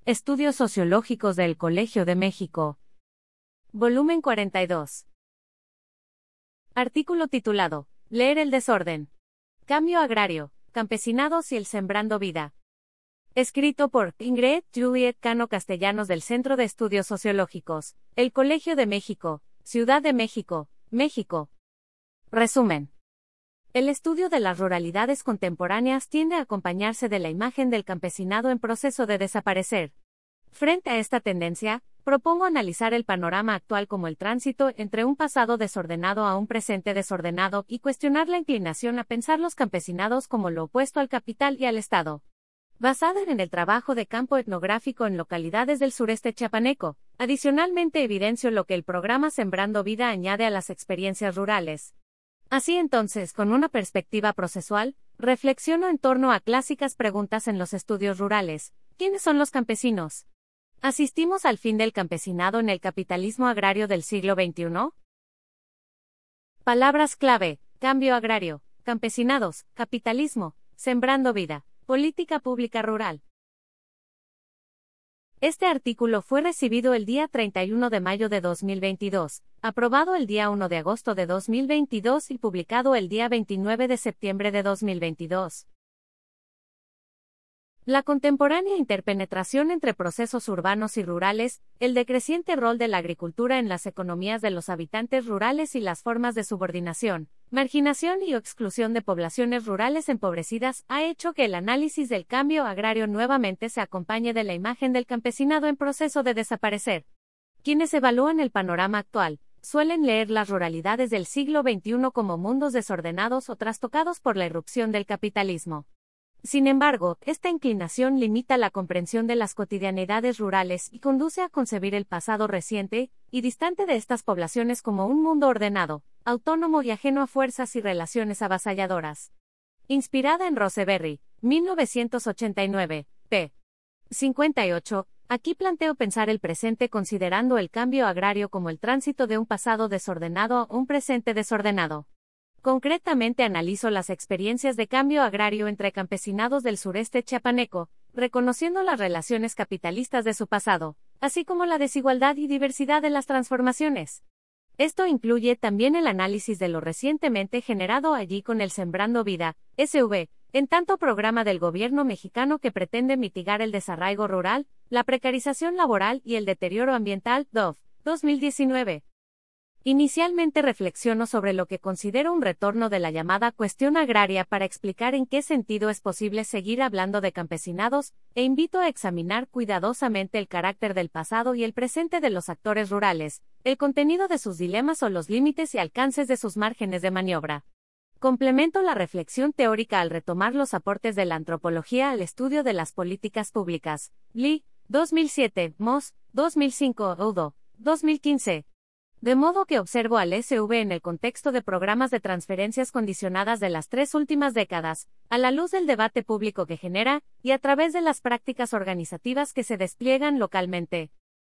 Estudios Sociológicos del Colegio de México. Volumen 42. Artículo titulado: Leer el desorden. Cambio agrario, campesinados y el sembrando vida. Escrito por Ingrid Juliet Cano Castellanos del Centro de Estudios Sociológicos, El Colegio de México, Ciudad de México, México. Resumen. El estudio de las ruralidades contemporáneas tiende a acompañarse de la imagen del campesinado en proceso de desaparecer. Frente a esta tendencia, propongo analizar el panorama actual como el tránsito entre un pasado desordenado a un presente desordenado y cuestionar la inclinación a pensar los campesinados como lo opuesto al capital y al Estado. Basada en el trabajo de campo etnográfico en localidades del sureste chiapaneco, adicionalmente evidencio lo que el programa Sembrando Vida añade a las experiencias rurales. Así entonces, con una perspectiva procesual, reflexiono en torno a clásicas preguntas en los estudios rurales. ¿Quiénes son los campesinos? ¿Asistimos al fin del campesinado en el capitalismo agrario del siglo XXI? Palabras clave: cambio agrario, campesinados, capitalismo, sembrando vida, política pública rural. Este artículo fue recibido el día 31 de mayo de 2022, aprobado el día 1 de agosto de 2022 y publicado el día 29 de septiembre de 2022. La contemporánea interpenetración entre procesos urbanos y rurales, el decreciente rol de la agricultura en las economías de los habitantes rurales y las formas de subordinación, marginación y exclusión de poblaciones rurales empobrecidas ha hecho que el análisis del cambio agrario nuevamente se acompañe de la imagen del campesinado en proceso de desaparecer. Quienes evalúan el panorama actual suelen leer las ruralidades del siglo XXI como mundos desordenados o trastocados por la irrupción del capitalismo. Sin embargo, esta inclinación limita la comprensión de las cotidianidades rurales y conduce a concebir el pasado reciente y distante de estas poblaciones como un mundo ordenado, autónomo y ajeno a fuerzas y relaciones avasalladoras. Inspirada en Roseberry, 1989, p. 58, aquí planteo pensar el presente considerando el cambio agrario como el tránsito de un pasado desordenado a un presente desordenado. Concretamente analizo las experiencias de cambio agrario entre campesinados del sureste chiapaneco, reconociendo las relaciones capitalistas de su pasado, así como la desigualdad y diversidad de las transformaciones. Esto incluye también el análisis de lo recientemente generado allí con el Sembrando Vida, SV, en tanto programa del gobierno mexicano que pretende mitigar el desarraigo rural, la precarización laboral y el deterioro ambiental, DOF, 2019. Inicialmente reflexiono sobre lo que considero un retorno de la llamada cuestión agraria para explicar en qué sentido es posible seguir hablando de campesinados, e invito a examinar cuidadosamente el carácter del pasado y el presente de los actores rurales, el contenido de sus dilemas o los límites y alcances de sus márgenes de maniobra. Complemento la reflexión teórica al retomar los aportes de la antropología al estudio de las políticas públicas. Lee, 2007, Moss, 2005, Udo, 2015. De modo que observo al SV en el contexto de programas de transferencias condicionadas de las 3 últimas décadas, a la luz del debate público que genera, y a través de las prácticas organizativas que se despliegan localmente.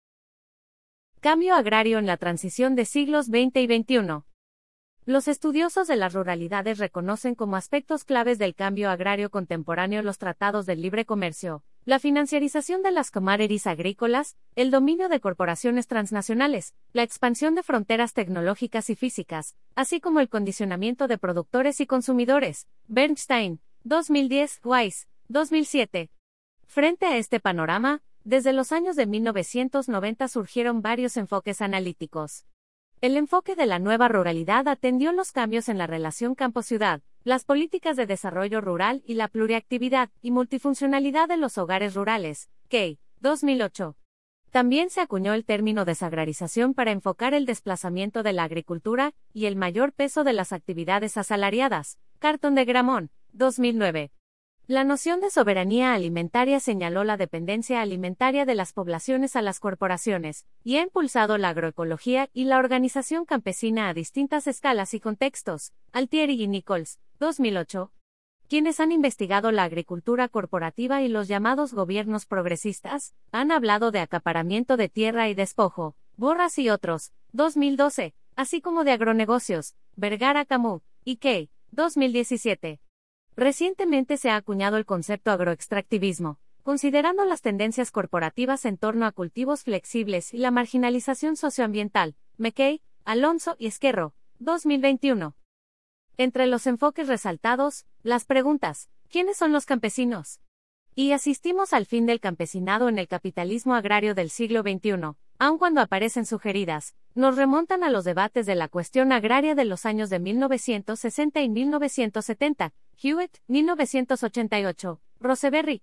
Cambio agrario en la transición de siglos XX y XXI. Los estudiosos de las ruralidades reconocen como aspectos claves del cambio agrario contemporáneo los tratados del libre comercio, la financiarización de las commodities agrícolas, el dominio de corporaciones transnacionales, la expansión de fronteras tecnológicas y físicas, así como el condicionamiento de productores y consumidores. Bernstein, 2010, Weiss, 2007. Frente a este panorama, desde los años de 1990 surgieron varios enfoques analíticos. El enfoque de la nueva ruralidad atendió los cambios en la relación campo-ciudad, las políticas de desarrollo rural y la pluriactividad y multifuncionalidad de los hogares rurales, Key, 2008. También se acuñó el término desagrarización para enfocar el desplazamiento de la agricultura y el mayor peso de las actividades asalariadas, Carton de Gramont, 2009. La noción de soberanía alimentaria señaló la dependencia alimentaria de las poblaciones a las corporaciones, y ha impulsado la agroecología y la organización campesina a distintas escalas y contextos. Altieri y Nichols, 2008. Quienes han investigado la agricultura corporativa y los llamados gobiernos progresistas, han hablado de acaparamiento de tierra y despojo, Borras y otros, 2012, así como de agronegocios, Vergara Camus, y Key, 2017. Recientemente se ha acuñado el concepto agroextractivismo, considerando las tendencias corporativas en torno a cultivos flexibles y la marginalización socioambiental. McKay, Alonso y Esquerro, 2021. Entre los enfoques resaltados, las preguntas: ¿quiénes son los campesinos? Y asistimos al fin del campesinado en el capitalismo agrario del siglo XXI, aun cuando aparecen sugeridas, nos remontan a los debates de la cuestión agraria de los años de 1960 y 1970, Hewitt, 1988, Roseberry,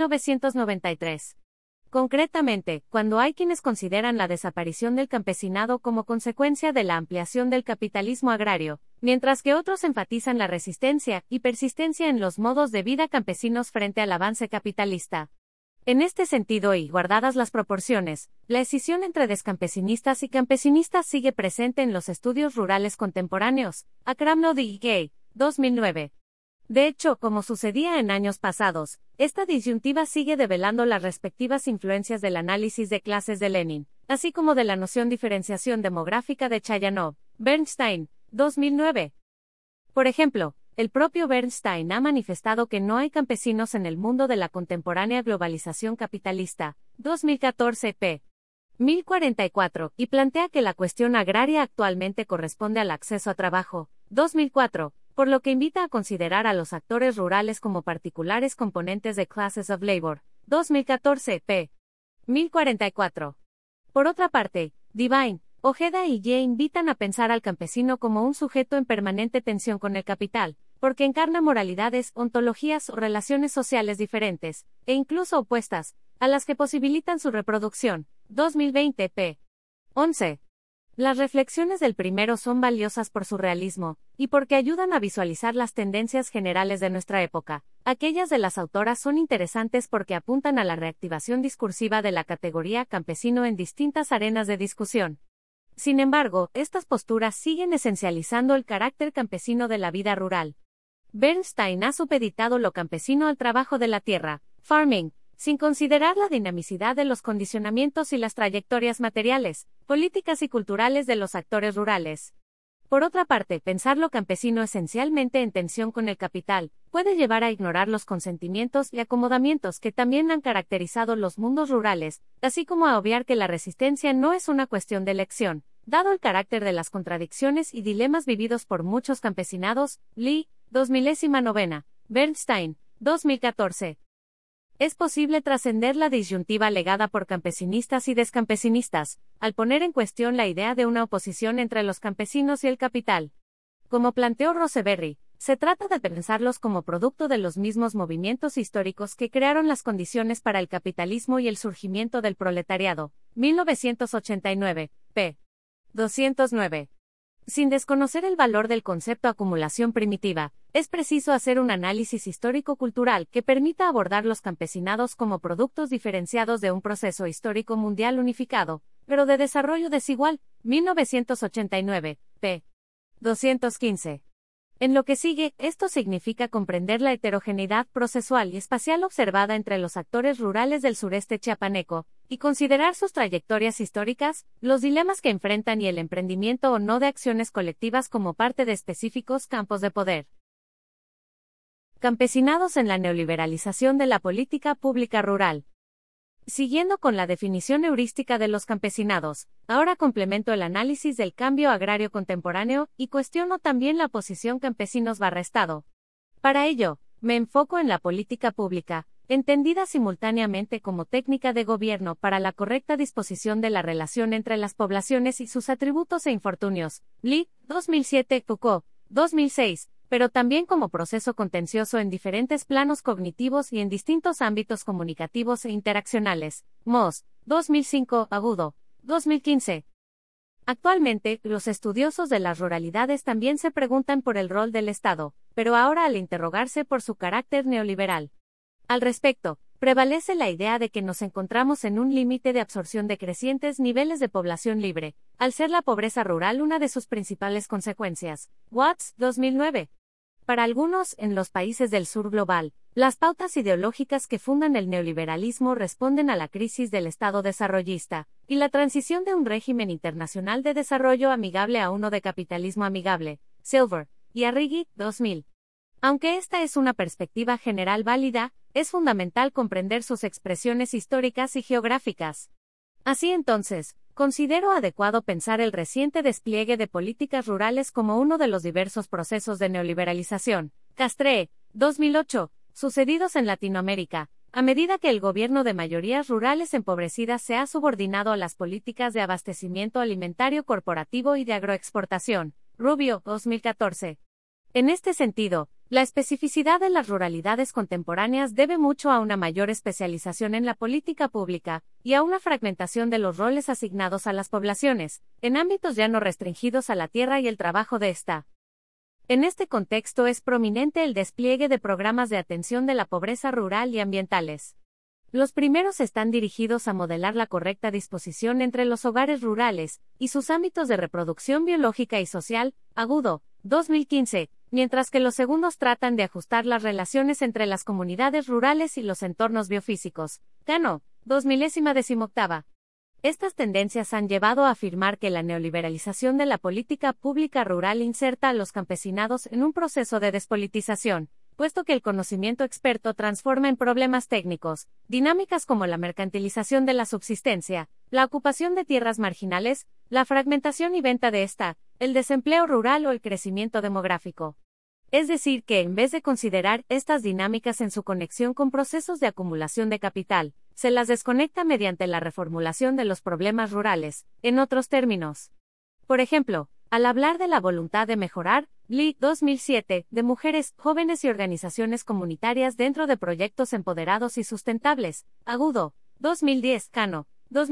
1993. Concretamente, cuando hay quienes consideran la desaparición del campesinado como consecuencia de la ampliación del capitalismo agrario, mientras que otros enfatizan la resistencia y persistencia en los modos de vida campesinos frente al avance capitalista. En este sentido y guardadas las proporciones, la escisión entre descampesinistas y campesinistas sigue presente en los estudios rurales contemporáneos. Akramnod y Gay, 2009. De hecho, como sucedía en años pasados, esta disyuntiva sigue develando las respectivas influencias del análisis de clases de Lenin, así como de la noción diferenciación demográfica de Chayanov, Bernstein, 2009. Por ejemplo, el propio Bernstein ha manifestado que no hay campesinos en el mundo de la contemporánea globalización capitalista, 2014 p. 1044, y plantea que la cuestión agraria actualmente corresponde al acceso a trabajo, 2004, por lo que invita a considerar a los actores rurales como particulares componentes de Classes of Labor, 2014 p. 1044. Por otra parte, Devine, Ojeda y Ye invitan a pensar al campesino como un sujeto en permanente tensión con el capital, porque encarna moralidades, ontologías o relaciones sociales diferentes, e incluso opuestas, a las que posibilitan su reproducción, 2020 p. 11. Las reflexiones del primero son valiosas por su realismo, y porque ayudan a visualizar las tendencias generales de nuestra época. Aquellas de las autoras son interesantes porque apuntan a la reactivación discursiva de la categoría campesino en distintas arenas de discusión. Sin embargo, estas posturas siguen esencializando el carácter campesino de la vida rural. Bernstein ha supeditado lo campesino al trabajo de la tierra, farming, sin considerar la dinamicidad de los condicionamientos y las trayectorias materiales, políticas y culturales de los actores rurales. Por otra parte, pensar lo campesino esencialmente en tensión con el capital, puede llevar a ignorar los consentimientos y acomodamientos que también han caracterizado los mundos rurales, así como a obviar que la resistencia no es una cuestión de elección, dado el carácter de las contradicciones y dilemas vividos por muchos campesinados. Lee, 2009, Bernstein, 2014. Es posible trascender la disyuntiva legada por campesinistas y descampesinistas, al poner en cuestión la idea de una oposición entre los campesinos y el capital. Como planteó Roseberry, se trata de pensarlos como producto de los mismos movimientos históricos que crearon las condiciones para el capitalismo y el surgimiento del proletariado. 1989, p. 209. Sin desconocer el valor del concepto acumulación primitiva, es preciso hacer un análisis histórico-cultural que permita abordar los campesinados como productos diferenciados de un proceso histórico mundial unificado, pero de desarrollo desigual. 1989, p. 215. En lo que sigue, esto significa comprender la heterogeneidad procesual y espacial observada entre los actores rurales del sureste chiapaneco, y considerar sus trayectorias históricas, los dilemas que enfrentan y el emprendimiento o no de acciones colectivas como parte de específicos campos de poder. Campesinados en la neoliberalización de la política pública rural. Siguiendo con la definición heurística de los campesinados, ahora complemento el análisis del cambio agrario contemporáneo y cuestiono también la posición campesinos/Estado. Para ello, me enfoco en la política pública, entendida simultáneamente como técnica de gobierno para la correcta disposición de la relación entre las poblaciones y sus atributos e infortunios. Lee, 2007, Foucault, 2006. Pero también como proceso contencioso en diferentes planos cognitivos y en distintos ámbitos comunicativos e interaccionales. Moss, 2005, Agudo, 2015. Actualmente, los estudiosos de las ruralidades también se preguntan por el rol del Estado, pero ahora al interrogarse por su carácter neoliberal. Al respecto, prevalece la idea de que nos encontramos en un límite de absorción de crecientes niveles de población libre, al ser la pobreza rural una de sus principales consecuencias. Watts, 2009. Para algunos, en los países del sur global, las pautas ideológicas que fundan el neoliberalismo responden a la crisis del Estado desarrollista, y la transición de un régimen internacional de desarrollo amigable a uno de capitalismo amigable. Silver y Arrighi, 2000. Aunque esta es una perspectiva general válida, es fundamental comprender sus expresiones históricas y geográficas. Así entonces, considero adecuado pensar el reciente despliegue de políticas rurales como uno de los diversos procesos de neoliberalización, Castrea, 2008, sucedidos en Latinoamérica, a medida que el gobierno de mayorías rurales empobrecidas se ha subordinado a las políticas de abastecimiento alimentario corporativo y de agroexportación, Rubio, 2014. En este sentido, la especificidad de las ruralidades contemporáneas debe mucho a una mayor especialización en la política pública, y a una fragmentación de los roles asignados a las poblaciones, en ámbitos ya no restringidos a la tierra y el trabajo de ésta. En este contexto es prominente el despliegue de programas de atención de la pobreza rural y ambientales. Los primeros están dirigidos a modelar la correcta disposición entre los hogares rurales y sus ámbitos de reproducción biológica y social, Agudo, 2015, mientras que los segundos tratan de ajustar las relaciones entre las comunidades rurales y los entornos biofísicos, Cano, 2018. Estas tendencias han llevado a afirmar que la neoliberalización de la política pública rural inserta a los campesinados en un proceso de despolitización, puesto que el conocimiento experto transforma en problemas técnicos, dinámicas como la mercantilización de la subsistencia, la ocupación de tierras marginales, la fragmentación y venta de esta, el desempleo rural o el crecimiento demográfico. Es decir, que en vez de considerar estas dinámicas en su conexión con procesos de acumulación de capital, se las desconecta mediante la reformulación de los problemas rurales, en otros términos. Por ejemplo, al hablar de la voluntad de mejorar, Lee, 2007, de mujeres, jóvenes y organizaciones comunitarias dentro de proyectos empoderados y sustentables, Agudo, 2010, Cano,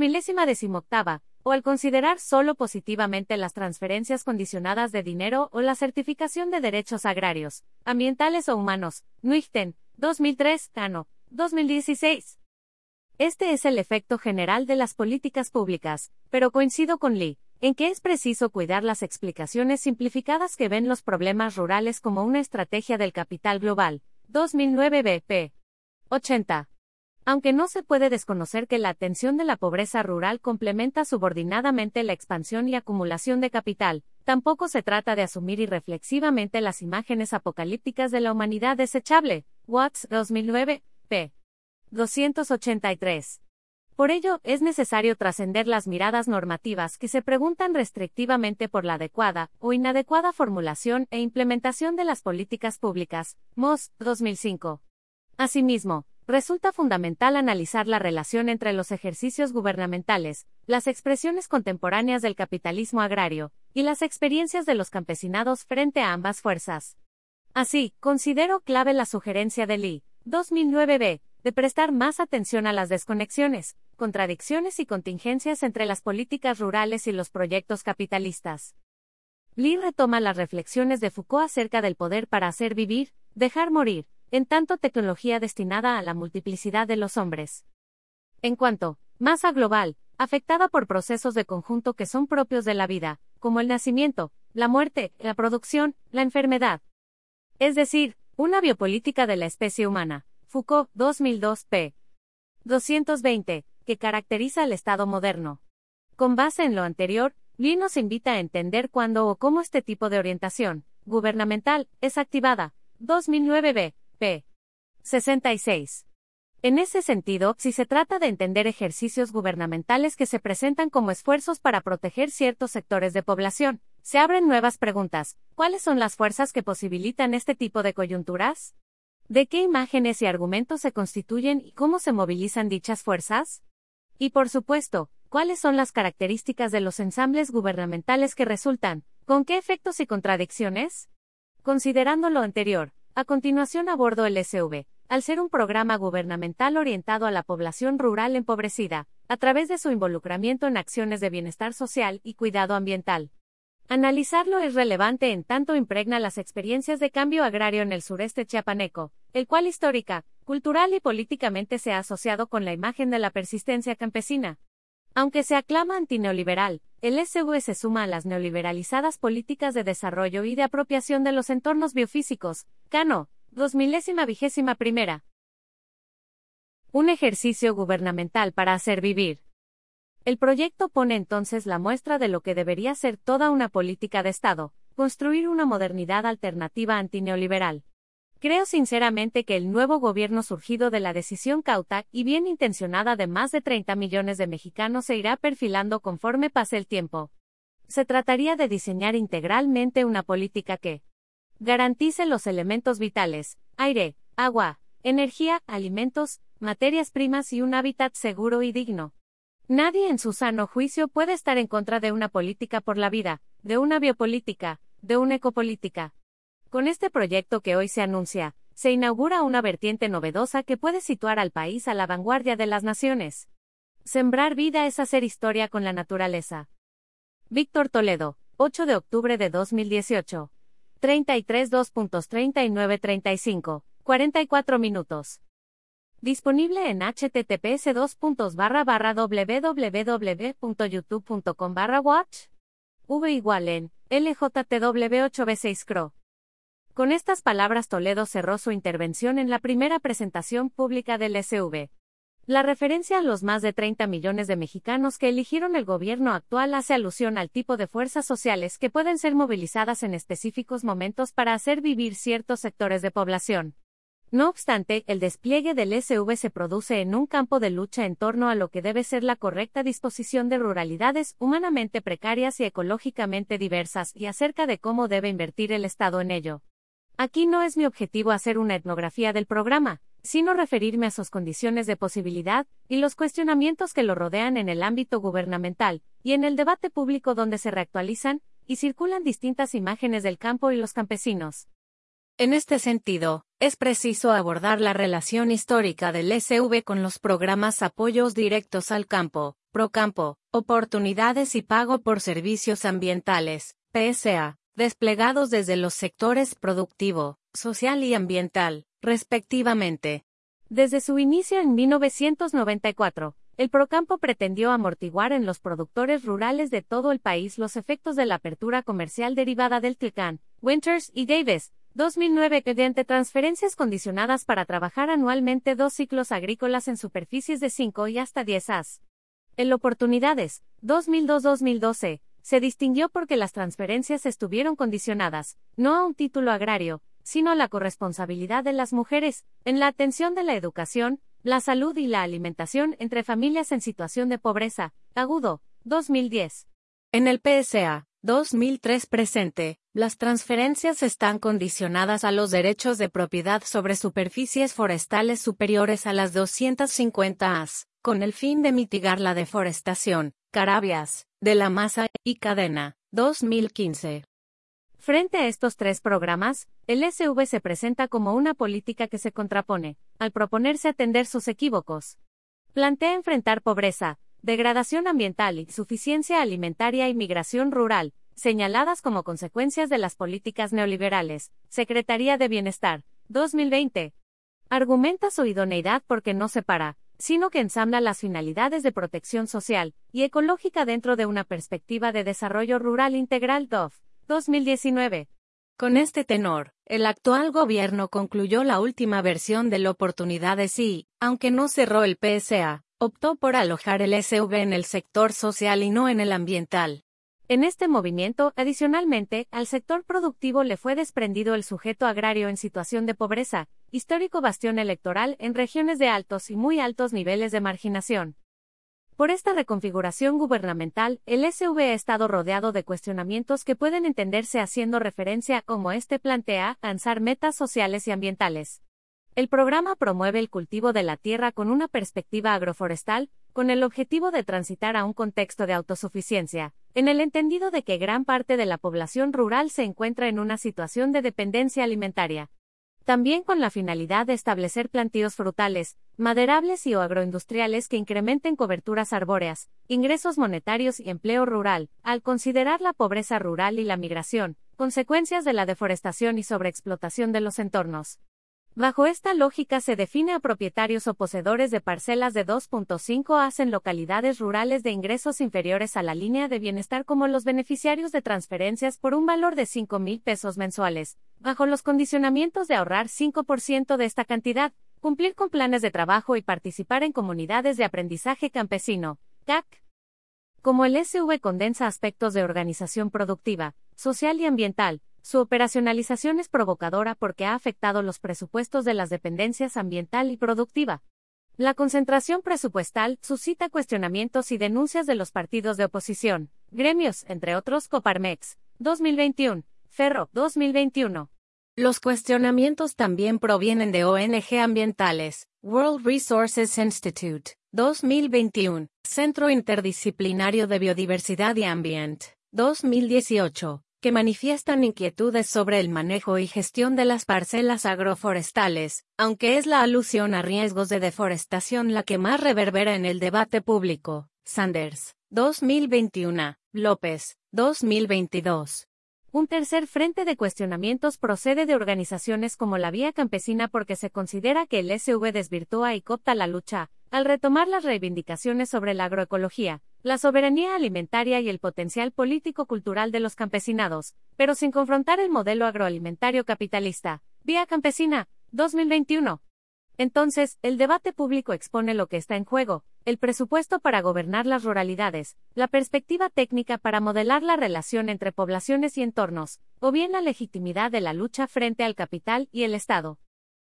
2018, o al considerar solo positivamente las transferencias condicionadas de dinero o la certificación de derechos agrarios, ambientales o humanos, Nuijten, 2003, Cano, 2016. Este es el efecto general de las políticas públicas, pero coincido con Lee, en que es preciso cuidar las explicaciones simplificadas que ven los problemas rurales como una estrategia del capital global, 2009 BP 80. Aunque no se puede desconocer que la atención de la pobreza rural complementa subordinadamente la expansión y acumulación de capital, tampoco se trata de asumir irreflexivamente las imágenes apocalípticas de la humanidad desechable, Watts, 2009, p. 283. Por ello, es necesario trascender las miradas normativas que se preguntan restrictivamente por la adecuada o inadecuada formulación e implementación de las políticas públicas, Moss, 2005. Asimismo, resulta fundamental analizar la relación entre los ejercicios gubernamentales, las expresiones contemporáneas del capitalismo agrario, y las experiencias de los campesinados frente a ambas fuerzas. Así, considero clave la sugerencia de Lee, 2009b, de prestar más atención a las desconexiones, contradicciones y contingencias entre las políticas rurales y los proyectos capitalistas. Lee retoma las reflexiones de Foucault acerca del poder para hacer vivir, dejar morir, en tanto tecnología destinada a la multiplicidad de los hombres. En cuanto, masa global, afectada por procesos de conjunto que son propios de la vida, como el nacimiento, la muerte, la producción, la enfermedad. Es decir, una biopolítica de la especie humana, Foucault, 2002, p. 220, que caracteriza al Estado moderno. Con base en lo anterior, Lee nos invita a entender cuándo o cómo este tipo de orientación gubernamental es activada, 2009b, p. 66. En ese sentido, si se trata de entender ejercicios gubernamentales que se presentan como esfuerzos para proteger ciertos sectores de población, se abren nuevas preguntas. ¿Cuáles son las fuerzas que posibilitan este tipo de coyunturas? ¿De qué imágenes y argumentos se constituyen y cómo se movilizan dichas fuerzas? Y por supuesto, ¿cuáles son las características de los ensambles gubernamentales que resultan? ¿Con qué efectos y contradicciones? Considerando lo anterior, a continuación abordo el SV, al ser un programa gubernamental orientado a la población rural empobrecida, a través de su involucramiento en acciones de bienestar social y cuidado ambiental. Analizarlo es relevante en tanto impregna las experiencias de cambio agrario en el sureste chiapaneco, el cual histórica, cultural y políticamente se ha asociado con la imagen de la persistencia campesina. Aunque se aclama antineoliberal, el SV se suma a las neoliberalizadas políticas de desarrollo y de apropiación de los entornos biofísicos, Cano, 2021. Un ejercicio gubernamental para hacer vivir. El proyecto pone entonces la muestra de lo que debería ser toda una política de Estado, construir una modernidad alternativa antineoliberal. Creo sinceramente que el nuevo gobierno surgido de la decisión cauta y bien intencionada de más de 30 millones de mexicanos se irá perfilando conforme pase el tiempo. Se trataría de diseñar integralmente una política que garantice los elementos vitales: aire, agua, energía, alimentos, materias primas y un hábitat seguro y digno. Nadie en su sano juicio puede estar en contra de una política por la vida, de una biopolítica, de una ecopolítica. Con este proyecto que hoy se anuncia, se inaugura una vertiente novedosa que puede situar al país a la vanguardia de las naciones. Sembrar vida es hacer historia con la naturaleza. Víctor Toledo, 8 de octubre de 2018. 33 2.3935, 44 minutos. Disponible en https://www.youtube.com/watch. V igual en LJTW8B6 CRO. Con estas palabras Toledo cerró su intervención en la primera presentación pública del SV. La referencia a los más de 30 millones de mexicanos que eligieron el gobierno actual hace alusión al tipo de fuerzas sociales que pueden ser movilizadas en específicos momentos para hacer vivir ciertos sectores de población. No obstante, el despliegue del SV se produce en un campo de lucha en torno a lo que debe ser la correcta disposición de ruralidades humanamente precarias y ecológicamente diversas y acerca de cómo debe invertir el Estado en ello. Aquí no es mi objetivo hacer una etnografía del programa, sino referirme a sus condiciones de posibilidad y los cuestionamientos que lo rodean en el ámbito gubernamental y en el debate público donde se reactualizan y circulan distintas imágenes del campo y los campesinos. En este sentido, es preciso abordar la relación histórica del SV con los programas Apoyos Directos al Campo, Procampo, Oportunidades y Pago por Servicios Ambientales, PSA, desplegados desde los sectores productivo, social y ambiental, respectivamente. Desde su inicio en 1994, el Procampo pretendió amortiguar en los productores rurales de todo el país los efectos de la apertura comercial derivada del TLCAN, Winters y Davis, 2009, mediante transferencias condicionadas para trabajar anualmente 2 ciclos agrícolas en superficies de 5 y hasta 10 as. En Oportunidades, 2002-2012, se distinguió porque las transferencias estuvieron condicionadas, no a un título agrario, sino a la corresponsabilidad de las mujeres, en la atención de la educación, la salud y la alimentación entre familias en situación de pobreza, agudo, 2010. En el PSA, 2003 presente, las transferencias están condicionadas a los derechos de propiedad sobre superficies forestales superiores a las 250 as, con el fin de mitigar la deforestación, Carabias, de la masa y cadena, 2015. Frente a estos tres programas, el SV se presenta como una política que se contrapone, al proponerse atender sus equívocos. Plantea enfrentar pobreza, degradación ambiental, insuficiencia alimentaria y migración rural, señaladas como consecuencias de las políticas neoliberales. Secretaría de Bienestar, 2020. Argumenta su idoneidad porque no separa, sino que ensambla las finalidades de protección social y ecológica dentro de una perspectiva de desarrollo rural integral DOF, 2019. Con este tenor, el actual gobierno concluyó la última versión del Oportunidades y, aunque no cerró el PSA, optó por alojar el SV en el sector social y no en el ambiental. En este movimiento, adicionalmente, al sector productivo le fue desprendido el sujeto agrario en situación de pobreza, histórico bastión electoral en regiones de altos y muy altos niveles de marginación. Por esta reconfiguración gubernamental, el SV ha estado rodeado de cuestionamientos que pueden entenderse haciendo referencia, como este plantea, lanzar metas sociales y ambientales. El programa promueve el cultivo de la tierra con una perspectiva agroforestal, con el objetivo de transitar a un contexto de autosuficiencia, en el entendido de que gran parte de la población rural se encuentra en una situación de dependencia alimentaria. También con la finalidad de establecer plantíos frutales, maderables y o agroindustriales que incrementen coberturas arbóreas, ingresos monetarios y empleo rural, al considerar la pobreza rural y la migración, consecuencias de la deforestación y sobreexplotación de los entornos. Bajo esta lógica se define a propietarios o poseedores de parcelas de 2.5 as en localidades rurales de ingresos inferiores a la línea de bienestar como los beneficiarios de transferencias por un valor de 5,000 pesos mensuales, bajo los condicionamientos de ahorrar 5% de esta cantidad, cumplir con planes de trabajo y participar en comunidades de aprendizaje campesino, CAC. Como el SV condensa aspectos de organización productiva, social y ambiental, Su operacionalización es provocadora porque ha afectado los presupuestos de las dependencias ambiental y productiva. La concentración presupuestal suscita cuestionamientos y denuncias de los partidos de oposición, gremios, entre otros Coparmex, 2021, Ferro, 2021. Los cuestionamientos también provienen de ONG ambientales, World Resources Institute, 2021, Centro Interdisciplinario de Biodiversidad y Ambient, 2018, que manifiestan inquietudes sobre el manejo y gestión de las parcelas agroforestales, aunque es la alusión a riesgos de deforestación la que más reverbera en el debate público. Sanders, 2021, López, 2022. Un tercer frente de cuestionamientos procede de organizaciones como la Vía Campesina porque se considera que el SV desvirtúa y coopta la lucha, al retomar las reivindicaciones sobre la agroecología, la soberanía alimentaria y el potencial político-cultural de los campesinados, pero sin confrontar el modelo agroalimentario capitalista. Vía Campesina, 2021. Entonces, el debate público expone lo que está en juego, el presupuesto para gobernar las ruralidades, la perspectiva técnica para modelar la relación entre poblaciones y entornos, o bien la legitimidad de la lucha frente al capital y el Estado.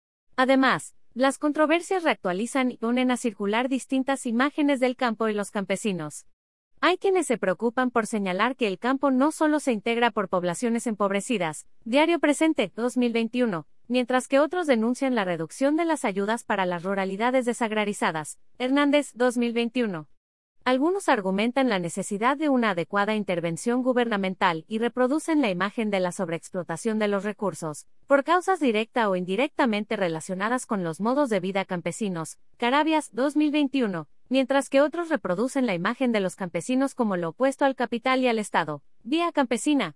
Además, las controversias reactualizan y ponen a circular distintas imágenes del campo y los campesinos. Hay quienes se preocupan por señalar que el campo no solo se integra por poblaciones empobrecidas, Diario Presente, 2021, mientras que otros denuncian la reducción de las ayudas para las ruralidades desagrarizadas, Hernández, 2021. Algunos argumentan la necesidad de una adecuada intervención gubernamental y reproducen la imagen de la sobreexplotación de los recursos, por causas directa o indirectamente relacionadas con los modos de vida campesinos, Carabias, 2021, mientras que otros reproducen la imagen de los campesinos como lo opuesto al capital y al Estado, Vía Campesina,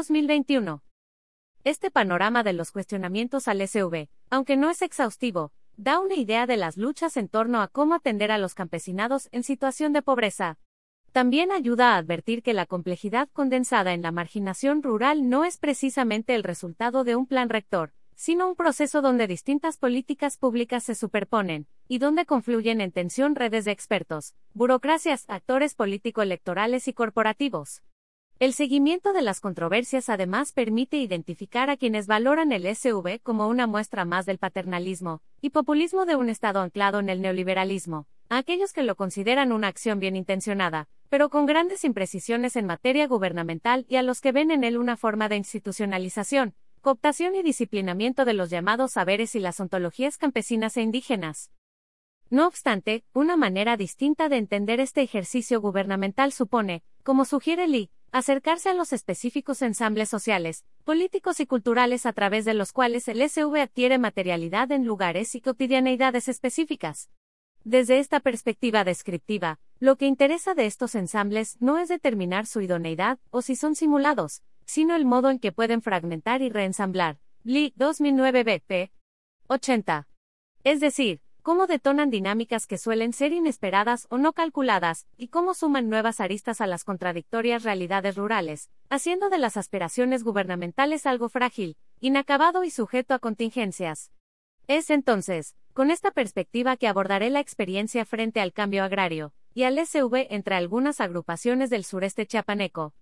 2021. Este panorama de los cuestionamientos al SV, aunque no es exhaustivo, da una idea de las luchas en torno a cómo atender a los campesinados en situación de pobreza. También ayuda a advertir que la complejidad condensada en la marginación rural no es precisamente el resultado de un plan rector, sino un proceso donde distintas políticas públicas se superponen, y donde confluyen en tensión redes de expertos, burocracias, actores político-electorales y corporativos. El seguimiento de las controversias además permite identificar a quienes valoran el SV como una muestra más del paternalismo y populismo de un Estado anclado en el neoliberalismo, a aquellos que lo consideran una acción bien intencionada, pero con grandes imprecisiones en materia gubernamental y a los que ven en él una forma de institucionalización, cooptación y disciplinamiento de los llamados saberes y las ontologías campesinas e indígenas. No obstante, una manera distinta de entender este ejercicio gubernamental supone, como sugiere Lee, acercarse a los específicos ensambles sociales, políticos y culturales a través de los cuales el SV adquiere materialidad en lugares y cotidianeidades específicas. Desde esta perspectiva descriptiva, lo que interesa de estos ensambles no es determinar su idoneidad o si son simulados, sino el modo en que pueden fragmentar y reensamblar. Lee, 2009 pp. 80. Es decir, cómo detonan dinámicas que suelen ser inesperadas o no calculadas, y cómo suman nuevas aristas a las contradictorias realidades rurales, haciendo de las aspiraciones gubernamentales algo frágil, inacabado y sujeto a contingencias. Es entonces, con esta perspectiva que abordaré la experiencia frente al cambio agrario, y al SV entre algunas agrupaciones del sureste chiapaneco.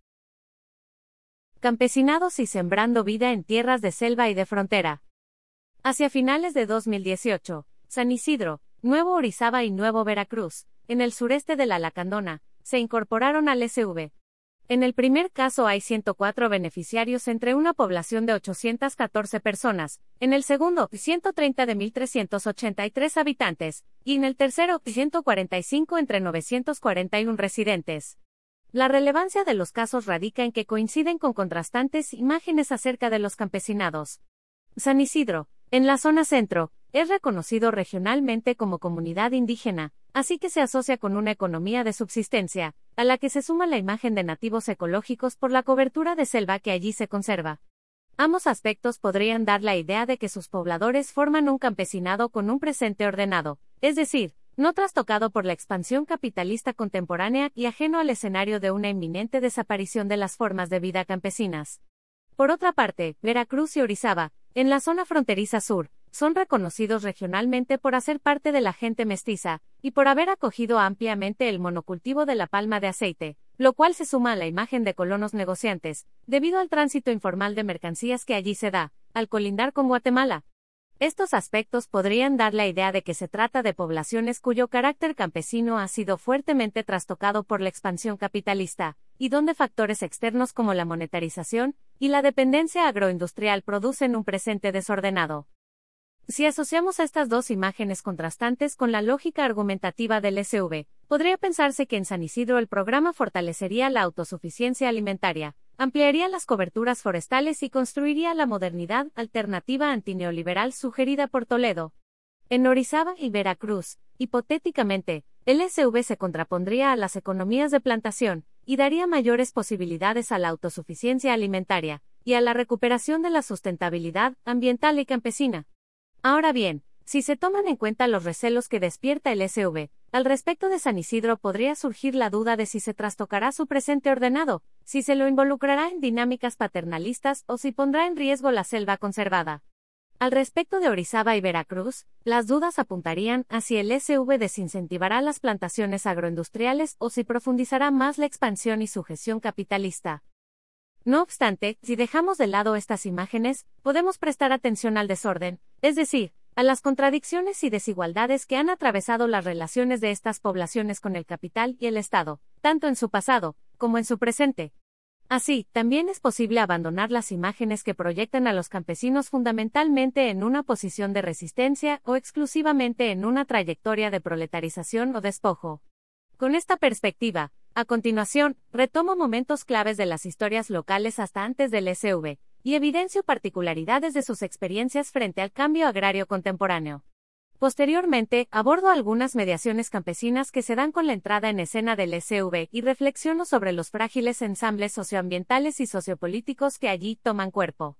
Campesinados y sembrando vida en tierras de selva y de frontera. Hacia finales de 2018, San Isidro, Nuevo Orizaba y Nuevo Veracruz, en el sureste de la Lacandona, se incorporaron al SV. En el primer caso hay 104 beneficiarios entre una población de 814 personas, en el segundo 130 de 1.383 habitantes, y en el tercero 145 entre 941 residentes. La relevancia de los casos radica en que coinciden con contrastantes imágenes acerca de los campesinados. San Isidro, en la zona centro, es reconocido regionalmente como comunidad indígena, así que se asocia con una economía de subsistencia, a la que se suma la imagen de nativos ecológicos por la cobertura de selva que allí se conserva. Ambos aspectos podrían dar la idea de que sus pobladores forman un campesinado con un presente ordenado, es decir, no trastocado por la expansión capitalista contemporánea y ajeno al escenario de una inminente desaparición de las formas de vida campesinas. Por otra parte, Veracruz y Orizaba, en la zona fronteriza sur, son reconocidos regionalmente por hacer parte de la gente mestiza, y por haber acogido ampliamente el monocultivo de la palma de aceite, lo cual se suma a la imagen de colonos negociantes, debido al tránsito informal de mercancías que allí se da, al colindar con Guatemala. Estos aspectos podrían dar la idea de que se trata de poblaciones cuyo carácter campesino ha sido fuertemente trastocado por la expansión capitalista, y donde factores externos como la monetarización y la dependencia agroindustrial producen un presente desordenado. Si asociamos estas dos imágenes contrastantes con la lógica argumentativa del SV, podría pensarse que en San Isidro el programa fortalecería la autosuficiencia alimentaria, ampliaría las coberturas forestales y construiría la modernidad alternativa antineoliberal sugerida por Toledo. En Orizaba y Veracruz, hipotéticamente, el SV se contrapondría a las economías de plantación, y daría mayores posibilidades a la autosuficiencia alimentaria, y a la recuperación de la sustentabilidad ambiental y campesina. Ahora bien, si se toman en cuenta los recelos que despierta el SV, al respecto de San Isidro podría surgir la duda de si se trastocará su presente ordenado, si se lo involucrará en dinámicas paternalistas o si pondrá en riesgo la selva conservada. Al respecto de Orizaba y Veracruz, las dudas apuntarían a si el SV desincentivará las plantaciones agroindustriales o si profundizará más la expansión y sujeción capitalista. No obstante, si dejamos de lado estas imágenes, podemos prestar atención al desorden, es decir, a las contradicciones y desigualdades que han atravesado las relaciones de estas poblaciones con el capital y el Estado, tanto en su pasado, como en su presente. Así, también es posible abandonar las imágenes que proyectan a los campesinos fundamentalmente en una posición de resistencia o exclusivamente en una trayectoria de proletarización o despojo. Con esta perspectiva, a continuación, retomo momentos claves de las historias locales hasta antes del SV, y evidencio particularidades de sus experiencias frente al cambio agrario contemporáneo. Posteriormente, abordo algunas mediaciones campesinas que se dan con la entrada en escena del SV y reflexiono sobre los frágiles ensambles socioambientales y sociopolíticos que allí toman cuerpo.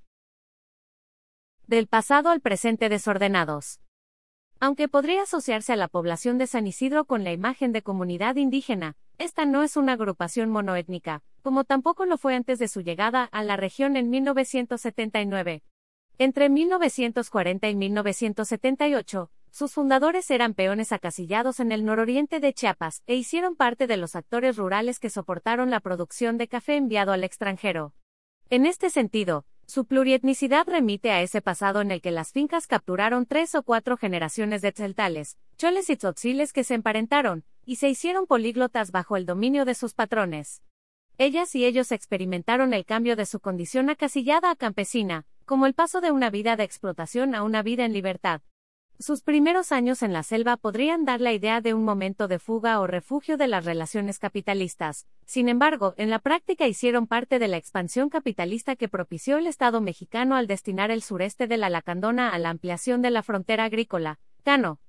Del pasado al presente desordenados. Aunque podría asociarse a la población de San Isidro con la imagen de comunidad indígena, esta no es una agrupación monoétnica, como tampoco lo fue antes de su llegada a la región en 1979. Entre 1940 y 1978, sus fundadores eran peones acasillados en el nororiente de Chiapas e hicieron parte de los actores rurales que soportaron la producción de café enviado al extranjero. En este sentido, su plurietnicidad remite a ese pasado en el que las fincas capturaron 3 o 4 generaciones de tzeltales, choles y tzotziles que se emparentaron, y se hicieron políglotas bajo el dominio de sus patrones. Ellas y ellos experimentaron el cambio de su condición acasillada a campesina, como el paso de una vida de explotación a una vida en libertad. Sus primeros años en la selva podrían dar la idea de un momento de fuga o refugio de las relaciones capitalistas. Sin embargo, en la práctica hicieron parte de la expansión capitalista que propició el Estado mexicano al destinar el sureste de la Lacandona a la ampliación de la frontera agrícola. Cano,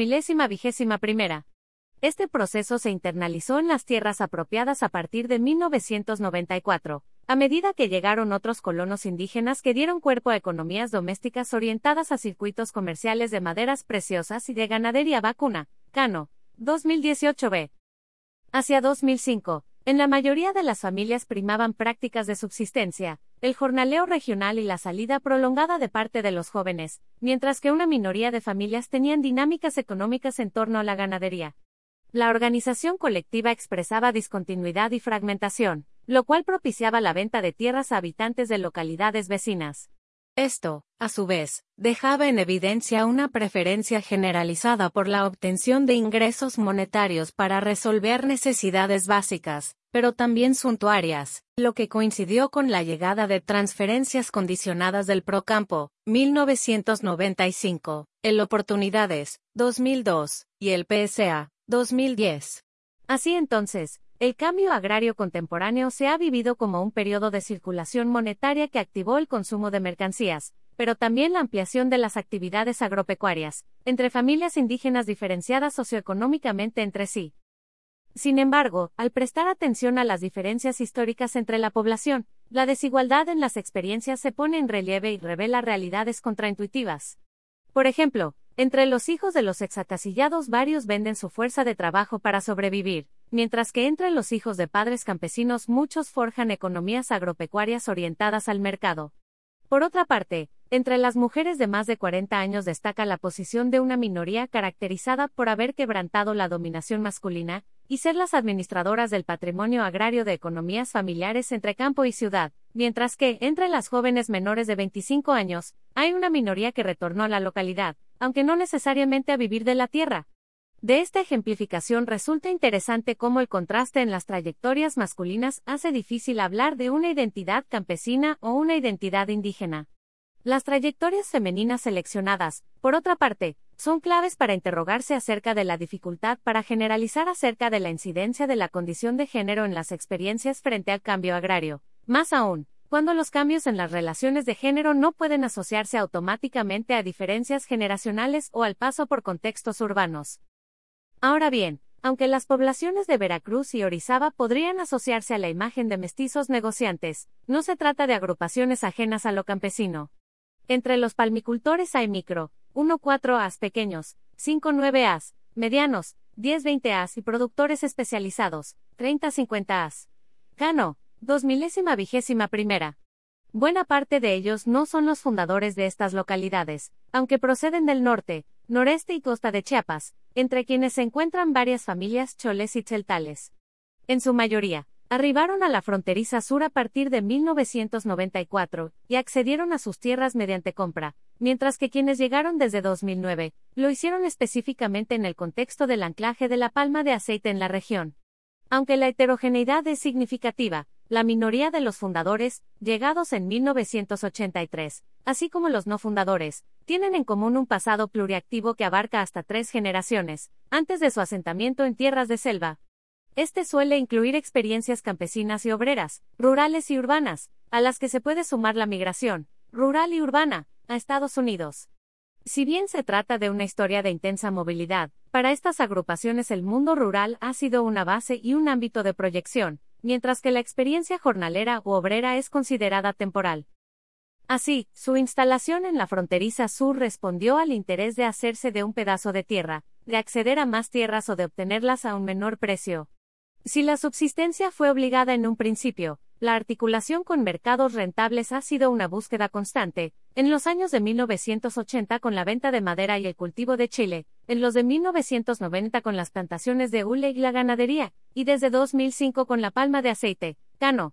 2021. Este proceso se internalizó en las tierras apropiadas a partir de 1994, a medida que llegaron otros colonos indígenas que dieron cuerpo a economías domésticas orientadas a circuitos comerciales de maderas preciosas y de ganadería vacuna. Cano, 2018b. Hacia 2005, en la mayoría de las familias primaban prácticas de subsistencia, el jornaleo regional y la salida prolongada de parte de los jóvenes, mientras que una minoría de familias tenían dinámicas económicas en torno a la ganadería. La organización colectiva expresaba discontinuidad y fragmentación, lo cual propiciaba la venta de tierras a habitantes de localidades vecinas. Esto, a su vez, dejaba en evidencia una preferencia generalizada por la obtención de ingresos monetarios para resolver necesidades básicas, pero también suntuarias, lo que coincidió con la llegada de transferencias condicionadas del Procampo, 1995, el Oportunidades, 2002, y el PSA, 2010. Así entonces, el cambio agrario contemporáneo se ha vivido como un periodo de circulación monetaria que activó el consumo de mercancías, pero también la ampliación de las actividades agropecuarias, entre familias indígenas diferenciadas socioeconómicamente entre sí. Sin embargo, al prestar atención a las diferencias históricas entre la población, la desigualdad en las experiencias se pone en relieve y revela realidades contraintuitivas. Por ejemplo, entre los hijos de los exacasillados varios venden su fuerza de trabajo para sobrevivir, mientras que entre los hijos de padres campesinos muchos forjan economías agropecuarias orientadas al mercado. Por otra parte, entre las mujeres de más de 40 años destaca la posición de una minoría caracterizada por haber quebrantado la dominación masculina, y ser las administradoras del patrimonio agrario de economías familiares entre campo y ciudad, mientras que, entre las jóvenes menores de 25 años, hay una minoría que retornó a la localidad, aunque no necesariamente a vivir de la tierra. De esta ejemplificación resulta interesante cómo el contraste en las trayectorias masculinas hace difícil hablar de una identidad campesina o una identidad indígena. Las trayectorias femeninas seleccionadas, por otra parte, son claves para interrogarse acerca de la dificultad para generalizar acerca de la incidencia de la condición de género en las experiencias frente al cambio agrario. Más aún, cuando los cambios en las relaciones de género no pueden asociarse automáticamente a diferencias generacionales o al paso por contextos urbanos. Ahora bien, aunque las poblaciones de Veracruz y Orizaba podrían asociarse a la imagen de mestizos negociantes, no se trata de agrupaciones ajenas a lo campesino. Entre los palmicultores hay micro, 1-4 as pequeños, 5-9 as, medianos, 10-20 as y productores especializados, 30-50 as. Cano, 2021. Buena parte de ellos no son los fundadores de estas localidades, aunque proceden del norte, noreste y costa de Chiapas, entre quienes se encuentran varias familias choles y tzeltales. En su mayoría, arribaron a la fronteriza sur a partir de 1994 y accedieron a sus tierras mediante compra, mientras que quienes llegaron desde 2009 lo hicieron específicamente en el contexto del anclaje de la palma de aceite en la región. Aunque la heterogeneidad es significativa, la minoría de los fundadores, llegados en 1983, así como los no fundadores, tienen en común un pasado pluriactivo que abarca hasta 3 generaciones, antes de su asentamiento en tierras de selva. Este suele incluir experiencias campesinas y obreras, rurales y urbanas, a las que se puede sumar la migración, rural y urbana, a Estados Unidos. Si bien se trata de una historia de intensa movilidad, para estas agrupaciones el mundo rural ha sido una base y un ámbito de proyección, mientras que la experiencia jornalera u obrera es considerada temporal. Así, su instalación en la fronteriza sur respondió al interés de hacerse de un pedazo de tierra, de acceder a más tierras o de obtenerlas a un menor precio. Si la subsistencia fue obligada en un principio, la articulación con mercados rentables ha sido una búsqueda constante, en los años de 1980 con la venta de madera y el cultivo de chile, en los de 1990 con las plantaciones de hule y la ganadería, y desde 2005 con la palma de aceite, Cano,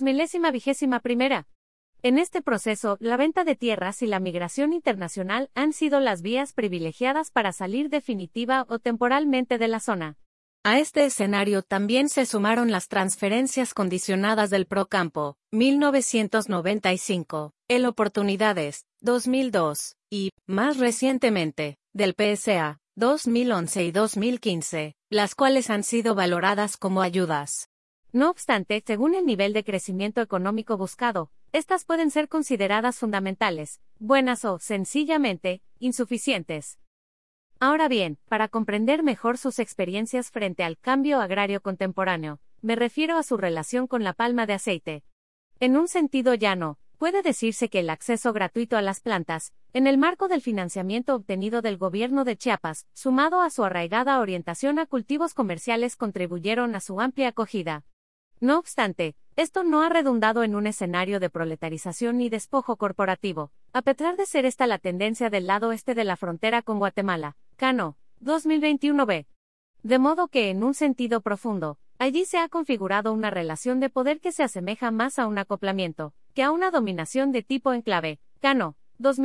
2021. En este proceso, la venta de tierras y la migración internacional han sido las vías privilegiadas para salir definitiva o temporalmente de la zona. A este escenario también se sumaron las transferencias condicionadas del Procampo, 1995, el Oportunidades, 2002, y, más recientemente, del PSA, 2011 y 2015, las cuales han sido valoradas como ayudas. No obstante, según el nivel de crecimiento económico buscado, estas pueden ser consideradas fundamentales, buenas o, sencillamente, insuficientes. Ahora bien, para comprender mejor sus experiencias frente al cambio agrario contemporáneo, me refiero a su relación con la palma de aceite. En un sentido llano, puede decirse que el acceso gratuito a las plantas, en el marco del financiamiento obtenido del gobierno de Chiapas, sumado a su arraigada orientación a cultivos comerciales, contribuyeron a su amplia acogida. No obstante, esto no ha redundado en un escenario de proletarización ni despojo corporativo, a pesar de ser esta la tendencia del lado este de la frontera con Guatemala. Cano, 2021b. De modo que, en un sentido profundo, allí se ha configurado una relación de poder que se asemeja más a un acoplamiento, que a una dominación de tipo enclave. Cano,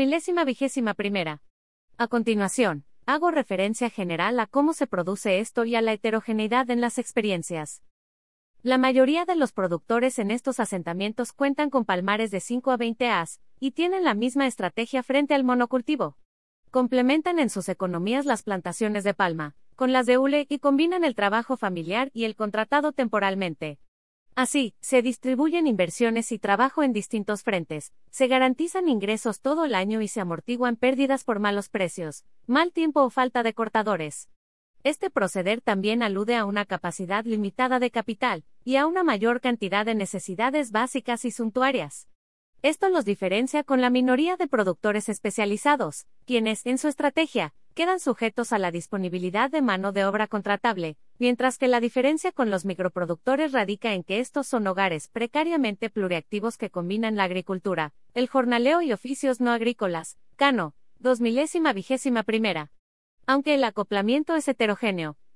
2021. A continuación, hago referencia general a cómo se produce esto y a la heterogeneidad en las experiencias. La mayoría de los productores en estos asentamientos cuentan con palmares de 5 a 20 as, y tienen la misma estrategia frente al monocultivo. Complementan en sus economías las plantaciones de palma, con las de hule y combinan el trabajo familiar y el contratado temporalmente. Así, se distribuyen inversiones y trabajo en distintos frentes, se garantizan ingresos todo el año y se amortiguan pérdidas por malos precios, mal tiempo o falta de cortadores. Este proceder también alude a una capacidad limitada de capital, y a una mayor cantidad de necesidades básicas y suntuarias. Esto los diferencia con la minoría de productores especializados, quienes, en su estrategia, quedan sujetos a la disponibilidad de mano de obra contratable, mientras que la diferencia con los microproductores radica en que estos son hogares precariamente pluriactivos que combinan la agricultura, el jornaleo y oficios no agrícolas. Cano, 2021. Aunque el acoplamiento es heterogéneo,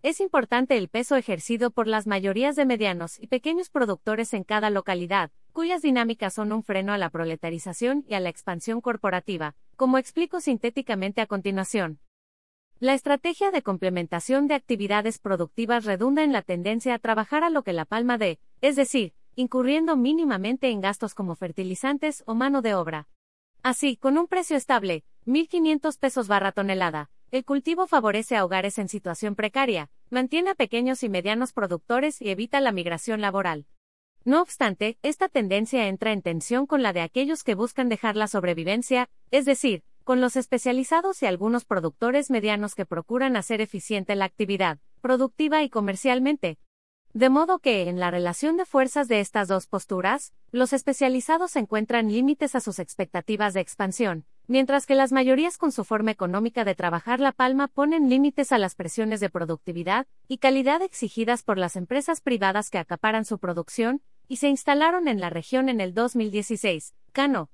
es importante el peso ejercido por las mayorías de medianos y pequeños productores en cada localidad, cuyas dinámicas son un freno a la proletarización y a la expansión corporativa, como explico sintéticamente a continuación. La estrategia de complementación de actividades productivas redunda en la tendencia a trabajar a lo que la palma de, es decir, incurriendo mínimamente en gastos como fertilizantes o mano de obra. Así, con un precio estable, 1.500 pesos barra tonelada, el cultivo favorece a hogares en situación precaria, mantiene a pequeños y medianos productores y evita la migración laboral. No obstante, esta tendencia entra en tensión con la de aquellos que buscan dejar la sobrevivencia, es decir, con los especializados y algunos productores medianos que procuran hacer eficiente la actividad, productiva y comercialmente. De modo que, en la relación de fuerzas de estas dos posturas, los especializados encuentran límites a sus expectativas de expansión, mientras que las mayorías con su forma económica de trabajar la palma ponen límites a las presiones de productividad y calidad exigidas por las empresas privadas que acaparan su producción y se instalaron en la región en el 2016, Cano,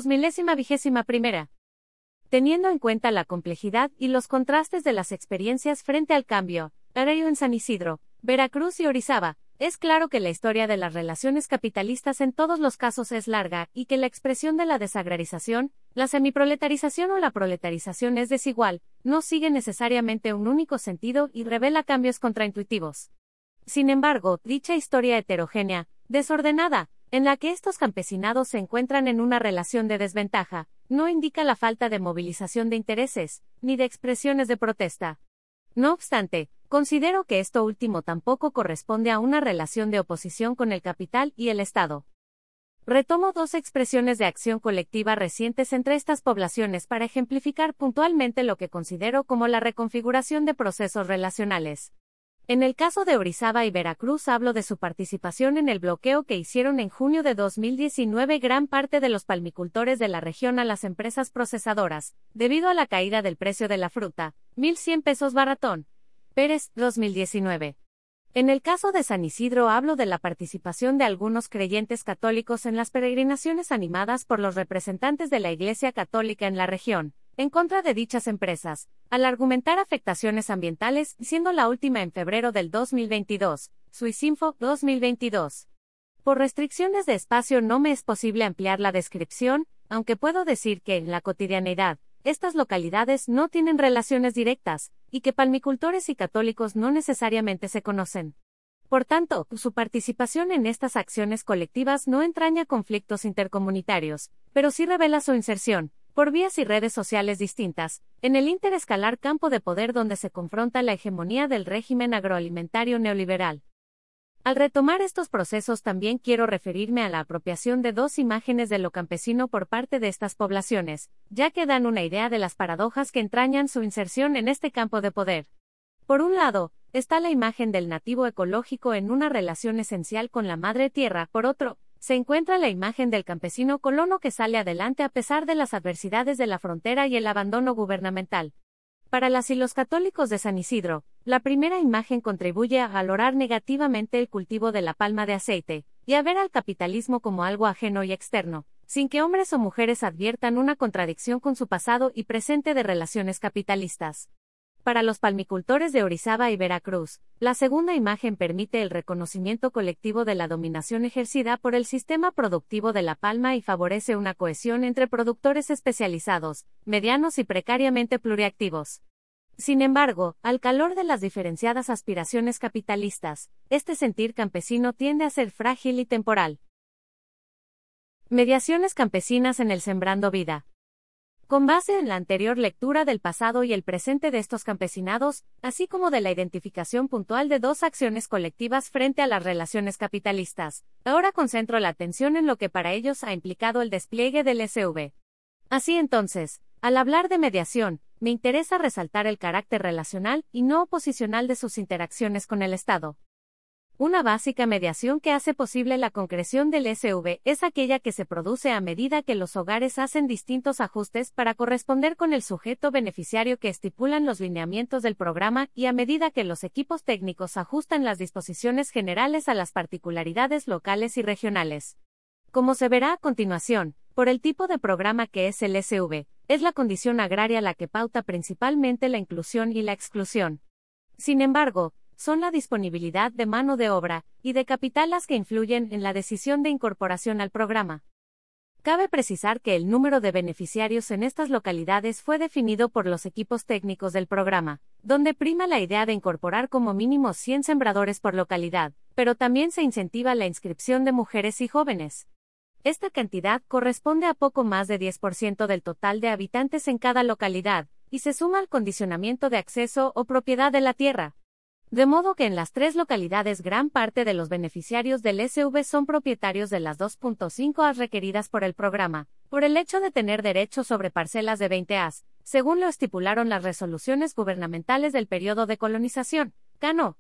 2021. Teniendo en cuenta la complejidad y los contrastes de las experiencias frente al cambio, agrario en San Isidro, Veracruz y Orizaba, es claro que la historia de las relaciones capitalistas en todos los casos es larga y que la expresión de la desagrarización, la semiproletarización o la proletarización es desigual, no sigue necesariamente un único sentido y revela cambios contraintuitivos. Sin embargo, dicha historia heterogénea, desordenada, en la que estos campesinados se encuentran en una relación de desventaja, no indica la falta de movilización de intereses, ni de expresiones de protesta. No obstante, considero que esto último tampoco corresponde a una relación de oposición con el capital y el Estado. Retomo dos expresiones de acción colectiva recientes entre estas poblaciones para ejemplificar puntualmente lo que considero como la reconfiguración de procesos relacionales. En el caso de Orizaba y Veracruz hablo de su participación en el bloqueo que hicieron en junio de 2019 gran parte de los palmicultores de la región a las empresas procesadoras, debido a la caída del precio de la fruta, 1.100 pesos baratón. Pérez, 2019. En el caso de San Isidro hablo de la participación de algunos creyentes católicos en las peregrinaciones animadas por los representantes de la Iglesia Católica en la región, en contra de dichas empresas, al argumentar afectaciones ambientales, siendo la última en febrero del 2022, Suicinfo, 2022. Por restricciones de espacio no me es posible ampliar la descripción, aunque puedo decir que, en la cotidianeidad, estas localidades no tienen relaciones directas, y que palmicultores y católicos no necesariamente se conocen. Por tanto, su participación en estas acciones colectivas no entraña conflictos intercomunitarios, pero sí revela su inserción, por vías y redes sociales distintas, en el interescalar campo de poder donde se confronta la hegemonía del régimen agroalimentario neoliberal. Al retomar estos procesos también quiero referirme a la apropiación de dos imágenes de lo campesino por parte de estas poblaciones, ya que dan una idea de las paradojas que entrañan su inserción en este campo de poder. Por un lado, está la imagen del nativo ecológico en una relación esencial con la madre tierra, por otro, se encuentra la imagen del campesino colono que sale adelante a pesar de las adversidades de la frontera y el abandono gubernamental. Para las y los católicos de San Isidro, la primera imagen contribuye a valorar negativamente el cultivo de la palma de aceite, y a ver al capitalismo como algo ajeno y externo, sin que hombres o mujeres adviertan una contradicción con su pasado y presente de relaciones capitalistas. Para los palmicultores de Orizaba y Veracruz, la segunda imagen permite el reconocimiento colectivo de la dominación ejercida por el sistema productivo de la palma y favorece una cohesión entre productores especializados, medianos y precariamente pluriactivos. Sin embargo, al calor de las diferenciadas aspiraciones capitalistas, este sentir campesino tiende a ser frágil y temporal. Mediaciones campesinas en el Sembrando Vida. Con base en la anterior lectura del pasado y el presente de estos campesinados, así como de la identificación puntual de dos acciones colectivas frente a las relaciones capitalistas, ahora concentro la atención en lo que para ellos ha implicado el despliegue del SV. Así entonces, al hablar de mediación, me interesa resaltar el carácter relacional y no oposicional de sus interacciones con el Estado. Una básica mediación que hace posible la concreción del SV es aquella que se produce a medida que los hogares hacen distintos ajustes para corresponder con el sujeto beneficiario que estipulan los lineamientos del programa y a medida que los equipos técnicos ajustan las disposiciones generales a las particularidades locales y regionales. Como se verá a continuación, por el tipo de programa que es el SV, es la condición agraria la que pauta principalmente la inclusión y la exclusión. Sin embargo, son la disponibilidad de mano de obra y de capital las que influyen en la decisión de incorporación al programa. Cabe precisar que el número de beneficiarios en estas localidades fue definido por los equipos técnicos del programa, donde prima la idea de incorporar como mínimo 100 sembradores por localidad, pero también se incentiva la inscripción de mujeres y jóvenes. Esta cantidad corresponde a poco más de 10% del total de habitantes en cada localidad, y se suma al condicionamiento de acceso o propiedad de la tierra. De modo que en las 3 localidades gran parte de los beneficiarios del SV son propietarios de las 2.5 AS requeridas por el programa, por el hecho de tener derecho sobre parcelas de 20 AS, según lo estipularon las resoluciones gubernamentales del periodo de colonización, Cano,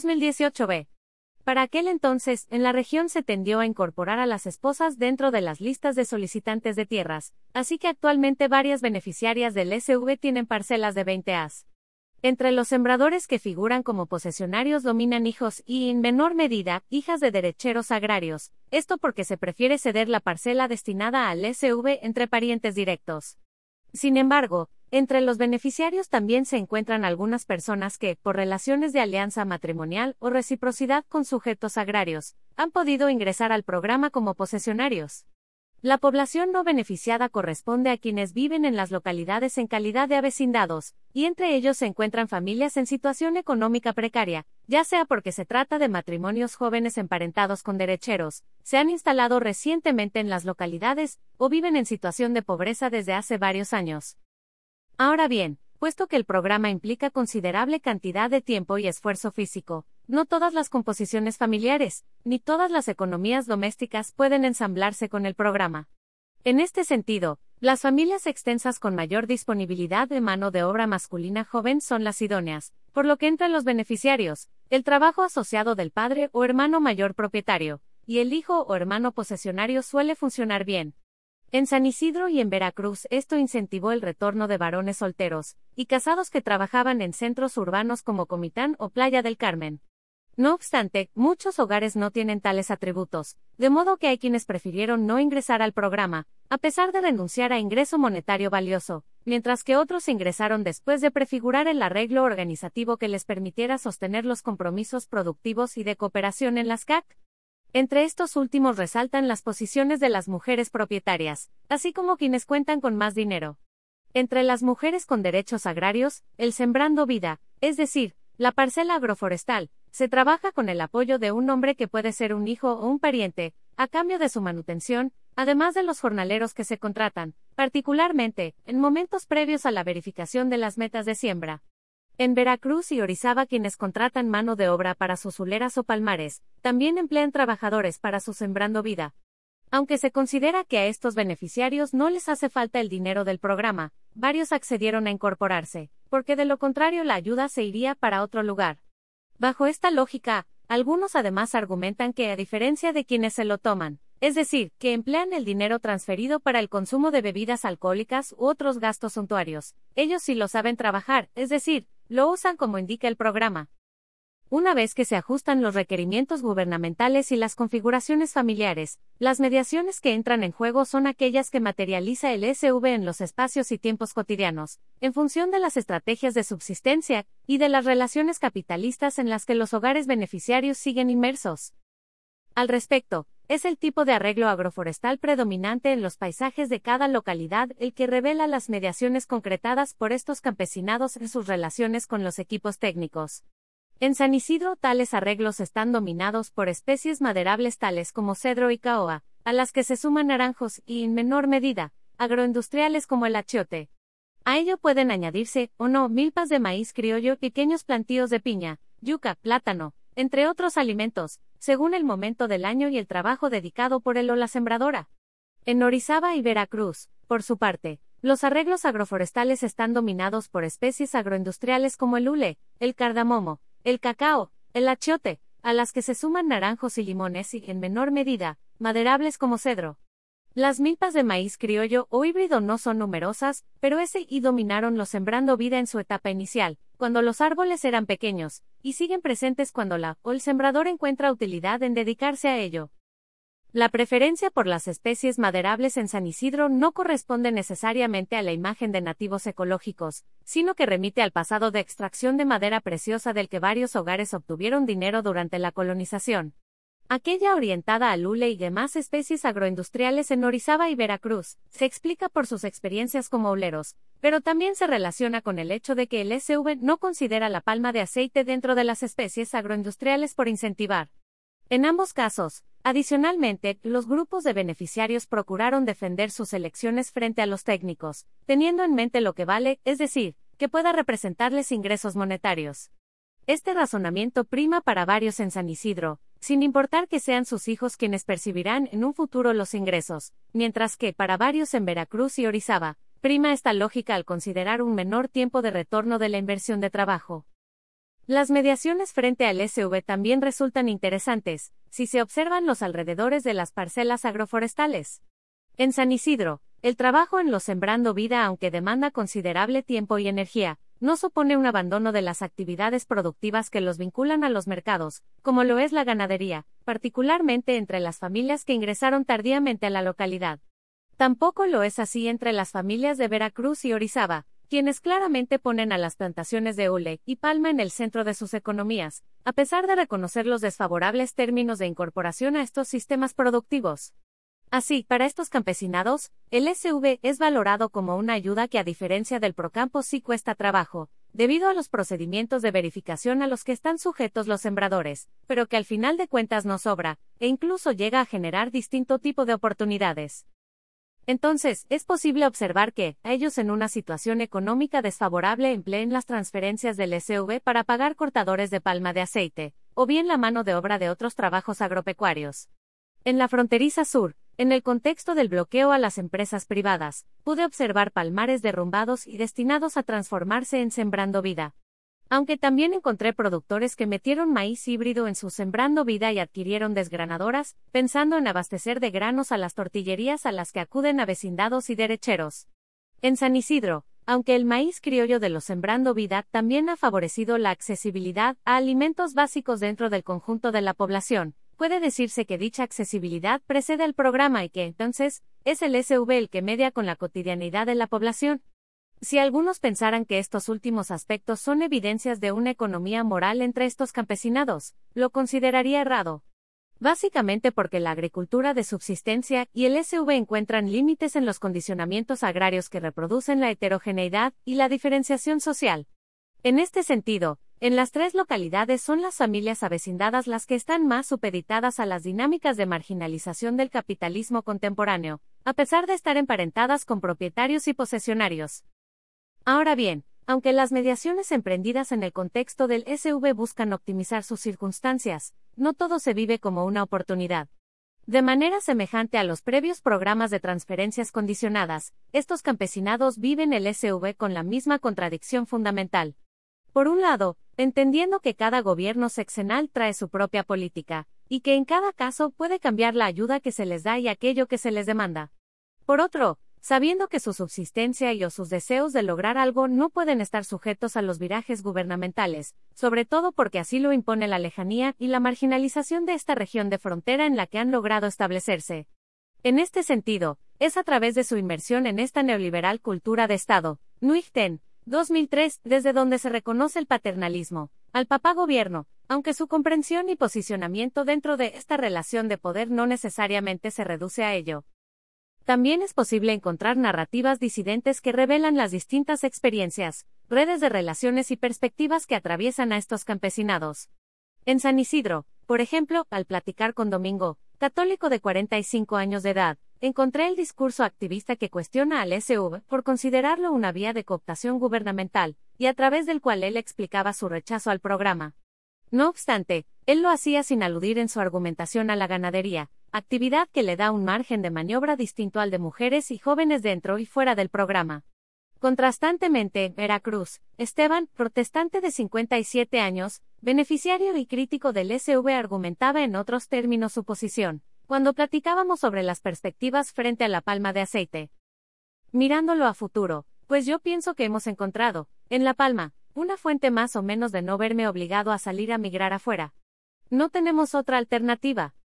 2018b. Para aquel entonces, en la región se tendió a incorporar a las esposas dentro de las listas de solicitantes de tierras, así que actualmente varias beneficiarias del SV tienen parcelas de 20 AS. Entre los sembradores que figuran como posesionarios dominan hijos y, en menor medida, hijas de derecheros agrarios, esto porque se prefiere ceder la parcela destinada al SV entre parientes directos. Sin embargo, entre los beneficiarios también se encuentran algunas personas que, por relaciones de alianza matrimonial o reciprocidad con sujetos agrarios, han podido ingresar al programa como posesionarios. La población no beneficiada corresponde a quienes viven en las localidades en calidad de avecindados, y entre ellos se encuentran familias en situación económica precaria, ya sea porque se trata de matrimonios jóvenes emparentados con derecheros, se han instalado recientemente en las localidades, o viven en situación de pobreza desde hace varios años. Ahora bien, puesto que el programa implica considerable cantidad de tiempo y esfuerzo físico, no todas las composiciones familiares, ni todas las economías domésticas pueden ensamblarse con el programa. En este sentido, las familias extensas con mayor disponibilidad de mano de obra masculina joven son las idóneas, por lo que entre los beneficiarios, el trabajo asociado del padre o hermano mayor propietario, y el hijo o hermano posesionario suele funcionar bien. En San Isidro y en Veracruz esto incentivó el retorno de varones solteros y casados que trabajaban en centros urbanos como Comitán o Playa del Carmen. No obstante, muchos hogares no tienen tales atributos, de modo que hay quienes prefirieron no ingresar al programa, a pesar de renunciar a ingreso monetario valioso, mientras que otros ingresaron después de prefigurar el arreglo organizativo que les permitiera sostener los compromisos productivos y de cooperación en las CAC. Entre estos últimos resaltan las posiciones de las mujeres propietarias, así como quienes cuentan con más dinero. Entre las mujeres con derechos agrarios, el sembrando vida, es decir, la parcela agroforestal, se trabaja con el apoyo de un hombre que puede ser un hijo o un pariente, a cambio de su manutención, además de los jornaleros que se contratan, particularmente, en momentos previos a la verificación de las metas de siembra. En Veracruz y Orizaba quienes contratan mano de obra para sus huleras o palmares, también emplean trabajadores para su sembrando vida. Aunque se considera que a estos beneficiarios no les hace falta el dinero del programa, varios accedieron a incorporarse, porque de lo contrario la ayuda se iría para otro lugar. Bajo esta lógica, algunos además argumentan que a diferencia de quienes se lo toman, es decir, que emplean el dinero transferido para el consumo de bebidas alcohólicas u otros gastos suntuarios, ellos sí lo saben trabajar, es decir, lo usan como indica el programa. Una vez que se ajustan los requerimientos gubernamentales y las configuraciones familiares, las mediaciones que entran en juego son aquellas que materializa el SV en los espacios y tiempos cotidianos, en función de las estrategias de subsistencia y de las relaciones capitalistas en las que los hogares beneficiarios siguen inmersos. Al respecto, es el tipo de arreglo agroforestal predominante en los paisajes de cada localidad el que revela las mediaciones concretadas por estos campesinados en sus relaciones con los equipos técnicos. En San Isidro tales arreglos están dominados por especies maderables tales como cedro y caoba, a las que se suman naranjos y, en menor medida, agroindustriales como el achiote. A ello pueden añadirse, o no, milpas de maíz criollo, pequeños plantíos de piña, yuca, plátano, entre otros alimentos, según el momento del año y el trabajo dedicado por él o la sembradora. En Orizaba y Veracruz, por su parte, los arreglos agroforestales están dominados por especies agroindustriales como el hule, el cardamomo, el cacao, el achiote, a las que se suman naranjos y limones y, en menor medida, maderables como cedro. Las milpas de maíz criollo o híbrido no son numerosas, pero ese y dominaron los sembrando vida en su etapa inicial, cuando los árboles eran pequeños, y siguen presentes cuando la o el sembrador encuentra utilidad en dedicarse a ello. La preferencia por las especies maderables en San Isidro no corresponde necesariamente a la imagen de nativos ecológicos, sino que remite al pasado de extracción de madera preciosa del que varios hogares obtuvieron dinero durante la colonización. Aquella orientada al hule y demás especies agroindustriales en Orizaba y Veracruz, se explica por sus experiencias como huleros, pero también se relaciona con el hecho de que el SV no considera la palma de aceite dentro de las especies agroindustriales por incentivar. En ambos casos, adicionalmente, los grupos de beneficiarios procuraron defender sus elecciones frente a los técnicos, teniendo en mente lo que vale, es decir, que pueda representarles ingresos monetarios. Este razonamiento prima para varios en San Isidro, sin importar que sean sus hijos quienes percibirán en un futuro los ingresos, mientras que, para varios en Veracruz y Orizaba, prima esta lógica al considerar un menor tiempo de retorno de la inversión de trabajo. Las mediaciones frente al SV también resultan interesantes, si se observan los alrededores de las parcelas agroforestales. En San Isidro, el trabajo en los Sembrando Vida, aunque demanda considerable tiempo y energía, no supone un abandono de las actividades productivas que los vinculan a los mercados, como lo es la ganadería, particularmente entre las familias que ingresaron tardíamente a la localidad. Tampoco lo es así entre las familias de Veracruz y Orizaba, quienes claramente ponen a las plantaciones de hule y palma en el centro de sus economías, a pesar de reconocer los desfavorables términos de incorporación a estos sistemas productivos. Así, para estos campesinados, el SV es valorado como una ayuda que, a diferencia del Procampo, sí cuesta trabajo, debido a los procedimientos de verificación a los que están sujetos los sembradores, pero que al final de cuentas no sobra, e incluso llega a generar distinto tipo de oportunidades. Entonces, es posible observar que, a ellos en una situación económica desfavorable empleen las transferencias del SV para pagar cortadores de palma de aceite, o bien la mano de obra de otros trabajos agropecuarios. En la fronteriza sur, en el contexto del bloqueo a las empresas privadas, pude observar palmares derrumbados y destinados a transformarse en Sembrando Vida. Aunque también encontré productores que metieron maíz híbrido en su Sembrando Vida y adquirieron desgranadoras, pensando en abastecer de granos a las tortillerías a las que acuden a vecindados y derecheros. En San Isidro, aunque el maíz criollo de los Sembrando Vida también ha favorecido la accesibilidad a alimentos básicos dentro del conjunto de la población, puede decirse que dicha accesibilidad precede al programa y que, entonces, es el SV el que media con la cotidianidad de la población. Si algunos pensaran que estos últimos aspectos son evidencias de una economía moral entre estos campesinados, lo consideraría errado. Básicamente porque la agricultura de subsistencia y el SV encuentran límites en los condicionamientos agrarios que reproducen la heterogeneidad y la diferenciación social. En este sentido, en las tres localidades son las familias avecindadas las que están más supeditadas a las dinámicas de marginalización del capitalismo contemporáneo, a pesar de estar emparentadas con propietarios y posesionarios. Ahora bien, aunque las mediaciones emprendidas en el contexto del SV buscan optimizar sus circunstancias, no todo se vive como una oportunidad. De manera semejante a los previos programas de transferencias condicionadas, estos campesinados viven el SV con la misma contradicción fundamental. Por un lado, entendiendo que cada gobierno sexenal trae su propia política, y que en cada caso puede cambiar la ayuda que se les da y aquello que se les demanda. Por otro, sabiendo que su subsistencia y o sus deseos de lograr algo no pueden estar sujetos a los virajes gubernamentales, sobre todo porque así lo impone la lejanía y la marginalización de esta región de frontera en la que han logrado establecerse. En este sentido, es a través de su inmersión en esta neoliberal cultura de Estado, Nuigten, 2003, desde donde se reconoce el paternalismo, al papá gobierno, aunque su comprensión y posicionamiento dentro de esta relación de poder no necesariamente se reduce a ello. También es posible encontrar narrativas disidentes que revelan las distintas experiencias, redes de relaciones y perspectivas que atraviesan a estos campesinados. En San Isidro, por ejemplo, al platicar con Domingo, católico de 45 años de edad, encontré el discurso activista que cuestiona al SV por considerarlo una vía de cooptación gubernamental, y a través del cual él explicaba su rechazo al programa. No obstante, él lo hacía sin aludir en su argumentación a la ganadería, actividad que le da un margen de maniobra distinto al de mujeres y jóvenes dentro y fuera del programa. Contrastantemente, Veracruz, Esteban, protestante de 57 años, beneficiario y crítico del SV, argumentaba en otros términos su posición, cuando platicábamos sobre las perspectivas frente a la palma de aceite. Mirándolo a futuro, pues yo pienso que hemos encontrado, en La Palma, una fuente más o menos de no verme obligado a salir a migrar afuera. No tenemos otra alternativa.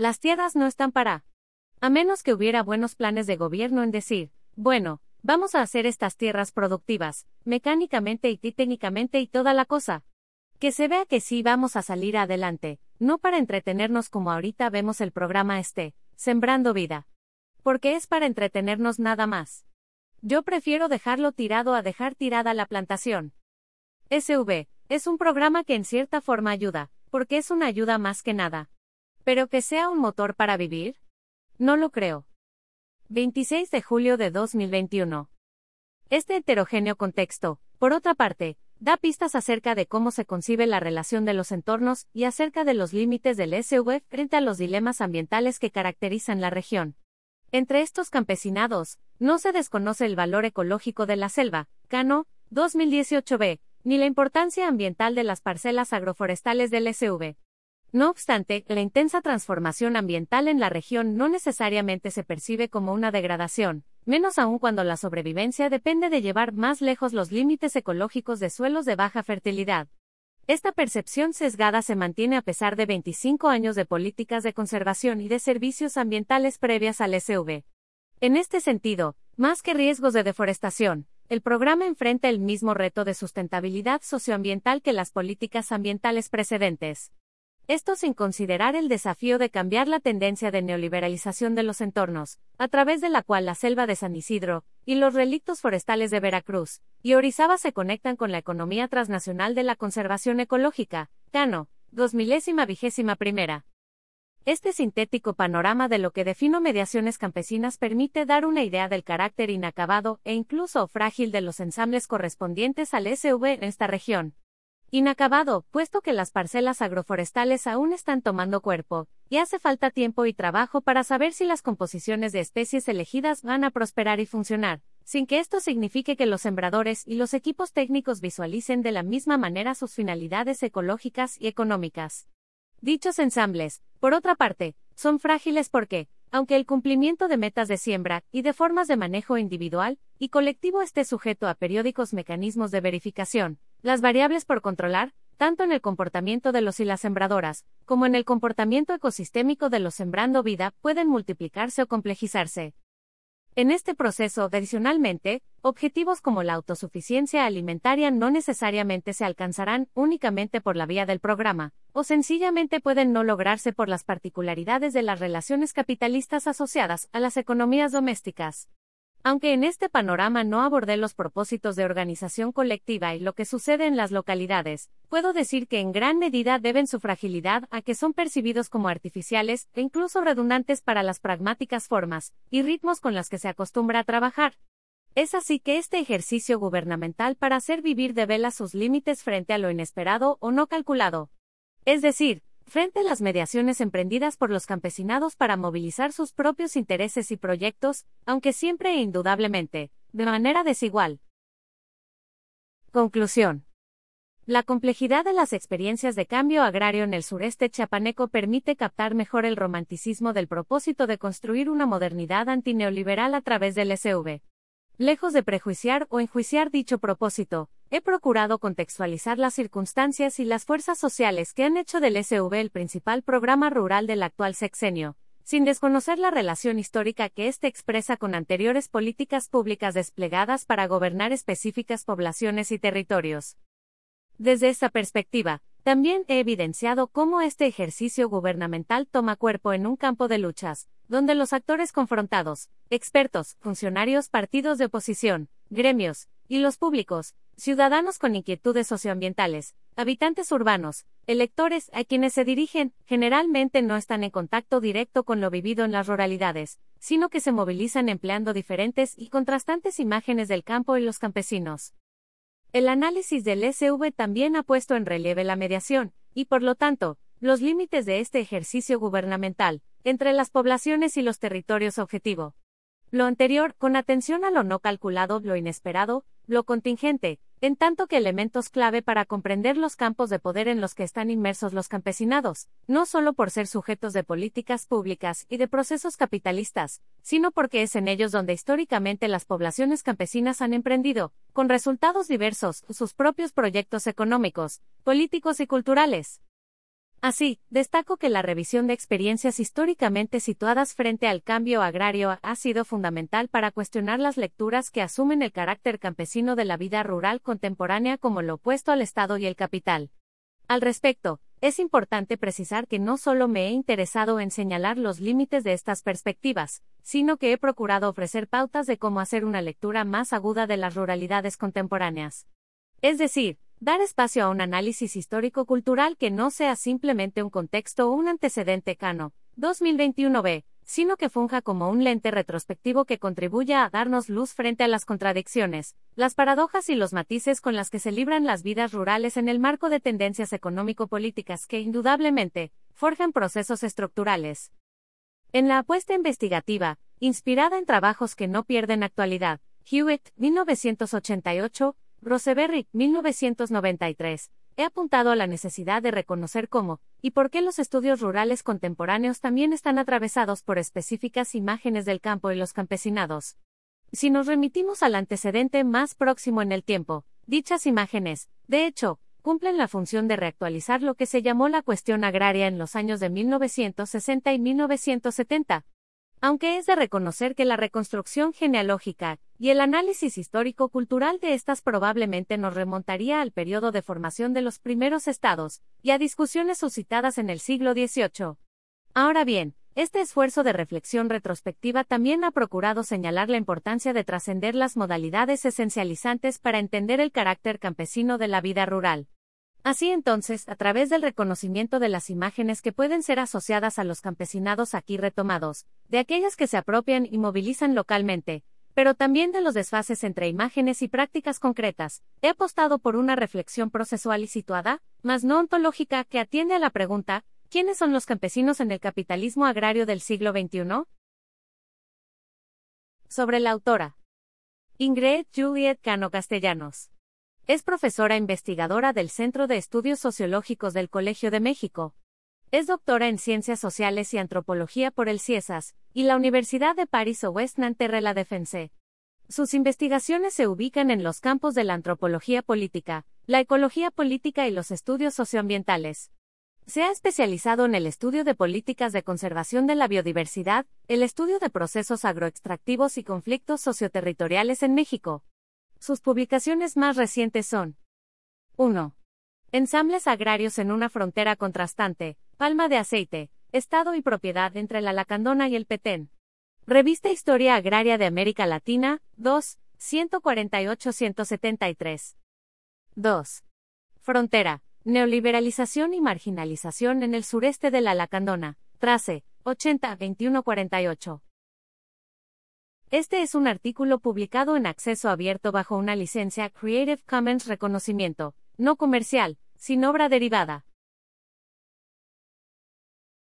Las tierras no están para. A menos que hubiera buenos planes de gobierno en decir, bueno, vamos a hacer estas tierras productivas, mecánicamente y técnicamente y toda la cosa. Que se vea que sí vamos a salir adelante, no para entretenernos como ahorita vemos el programa Sembrando Vida. Porque es para entretenernos nada más. Yo prefiero dejarlo tirado a dejar tirada la plantación. SV, es un programa que en cierta forma ayuda, porque es una ayuda más que nada. ¿Pero que sea un motor para vivir? No lo creo. 26 de julio de 2021. Este heterogéneo contexto, por otra parte, da pistas acerca de cómo se concibe la relación de los entornos y acerca de los límites del SV frente a los dilemas ambientales que caracterizan la región. Entre estos campesinados, no se desconoce el valor ecológico de la selva, Cano, 2018b, ni la importancia ambiental de las parcelas agroforestales del SV. No obstante, la intensa transformación ambiental en la región no necesariamente se percibe como una degradación, menos aún cuando la sobrevivencia depende de llevar más lejos los límites ecológicos de suelos de baja fertilidad. Esta percepción sesgada se mantiene a pesar de 25 años de políticas de conservación y de servicios ambientales previas al SV. En este sentido, más que riesgos de deforestación, el programa enfrenta el mismo reto de sustentabilidad socioambiental que las políticas ambientales precedentes. Esto sin considerar el desafío de cambiar la tendencia de neoliberalización de los entornos, a través de la cual la selva de San Isidro, y los relictos forestales de Veracruz, y Orizaba se conectan con la economía transnacional de la conservación ecológica, Cano, 2021. Este sintético panorama de lo que defino mediaciones campesinas permite dar una idea del carácter inacabado e incluso frágil de los ensambles correspondientes al SV en esta región. Inacabado, puesto que las parcelas agroforestales aún están tomando cuerpo, y hace falta tiempo y trabajo para saber si las composiciones de especies elegidas van a prosperar y funcionar, sin que esto signifique que los sembradores y los equipos técnicos visualicen de la misma manera sus finalidades ecológicas y económicas. Dichos ensambles, por otra parte, son frágiles porque, aunque el cumplimiento de metas de siembra y de formas de manejo individual y colectivo esté sujeto a periódicos mecanismos de verificación, las variables por controlar, tanto en el comportamiento de los y las sembradoras, como en el comportamiento ecosistémico de los sembrando vida, pueden multiplicarse o complejizarse. En este proceso, adicionalmente, objetivos como la autosuficiencia alimentaria no necesariamente se alcanzarán únicamente por la vía del programa, o sencillamente pueden no lograrse por las particularidades de las relaciones capitalistas asociadas a las economías domésticas. Aunque en este panorama no abordé los propósitos de organización colectiva y lo que sucede en las localidades, puedo decir que en gran medida deben su fragilidad a que son percibidos como artificiales e incluso redundantes para las pragmáticas formas y ritmos con las que se acostumbra a trabajar. Es así que este ejercicio gubernamental para hacer vivir devela sus límites frente a lo inesperado o no calculado. Es decir, frente a las mediaciones emprendidas por los campesinados para movilizar sus propios intereses y proyectos, aunque siempre e indudablemente, de manera desigual. Conclusión. La complejidad de las experiencias de cambio agrario en el sureste chiapaneco permite captar mejor el romanticismo del propósito de construir una modernidad antineoliberal a través del SV. Lejos de prejuiciar o enjuiciar dicho propósito, he procurado contextualizar las circunstancias y las fuerzas sociales que han hecho del SV el principal programa rural del actual sexenio, sin desconocer la relación histórica que éste expresa con anteriores políticas públicas desplegadas para gobernar específicas poblaciones y territorios. Desde esta perspectiva, también he evidenciado cómo este ejercicio gubernamental toma cuerpo en un campo de luchas, donde los actores confrontados, expertos, funcionarios, partidos de oposición, gremios, y los públicos, ciudadanos con inquietudes socioambientales, habitantes urbanos, electores a quienes se dirigen, generalmente no están en contacto directo con lo vivido en las ruralidades, sino que se movilizan empleando diferentes y contrastantes imágenes del campo y los campesinos. El análisis del SV también ha puesto en relieve la mediación, y por lo tanto, los límites de este ejercicio gubernamental, entre las poblaciones y los territorios objetivo. Lo anterior, con atención a lo no calculado, lo inesperado, lo contingente, en tanto que elementos clave para comprender los campos de poder en los que están inmersos los campesinados, no solo por ser sujetos de políticas públicas y de procesos capitalistas, sino porque es en ellos donde históricamente las poblaciones campesinas han emprendido, con resultados diversos, sus propios proyectos económicos, políticos y culturales. Así, destaco que la revisión de experiencias históricamente situadas frente al cambio agrario ha sido fundamental para cuestionar las lecturas que asumen el carácter campesino de la vida rural contemporánea como lo opuesto al Estado y el capital. Al respecto, es importante precisar que no solo me he interesado en señalar los límites de estas perspectivas, sino que he procurado ofrecer pautas de cómo hacer una lectura más aguda de las ruralidades contemporáneas. Es decir, dar espacio a un análisis histórico-cultural que no sea simplemente un contexto o un antecedente cano, 2021b, sino que funja como un lente retrospectivo que contribuya a darnos luz frente a las contradicciones, las paradojas y los matices con las que se libran las vidas rurales en el marco de tendencias económico-políticas que indudablemente forjan procesos estructurales. En la apuesta investigativa, inspirada en trabajos que no pierden actualidad, Hewitt, 1988, Roseberry, 1993, he apuntado a la necesidad de reconocer cómo y por qué los estudios rurales contemporáneos también están atravesados por específicas imágenes del campo y los campesinados. Si nos remitimos al antecedente más próximo en el tiempo, dichas imágenes, de hecho, cumplen la función de reactualizar lo que se llamó la cuestión agraria en los años de 1960 y 1970. Aunque es de reconocer que la reconstrucción genealógica y el análisis histórico-cultural de estas probablemente nos remontaría al periodo de formación de los primeros estados y a discusiones suscitadas en el siglo XVIII. Ahora bien, este esfuerzo de reflexión retrospectiva también ha procurado señalar la importancia de trascender las modalidades esencializantes para entender el carácter campesino de la vida rural. Así entonces, a través del reconocimiento de las imágenes que pueden ser asociadas a los campesinados aquí retomados, de aquellas que se apropian y movilizan localmente, pero también de los desfases entre imágenes y prácticas concretas, he apostado por una reflexión procesual y situada, mas no ontológica, que atiende a la pregunta: ¿quiénes son los campesinos en el capitalismo agrario del siglo XXI? Sobre la autora. Ingrid Juliet Cano Castellanos. Es profesora investigadora del Centro de Estudios Sociológicos del Colegio de México. Es doctora en Ciencias Sociales y Antropología por el CIESAS y la Universidad de París-Ouest Nanterre La Défense. Sus investigaciones se ubican en los campos de la antropología política, la ecología política y los estudios socioambientales. Se ha especializado en el estudio de políticas de conservación de la biodiversidad, el estudio de procesos agroextractivos y conflictos socioterritoriales en México. Sus publicaciones más recientes son: 1. Ensambles agrarios en una frontera contrastante, palma de aceite, estado y propiedad entre la lacandona y el petén. Revista Historia Agraria de América Latina, 2, 148-173. 2. Frontera, neoliberalización y marginalización en el sureste de la lacandona, Trace, 80-2148. Este es un artículo publicado en acceso abierto bajo una licencia Creative Commons reconocimiento, no comercial, sin obra derivada.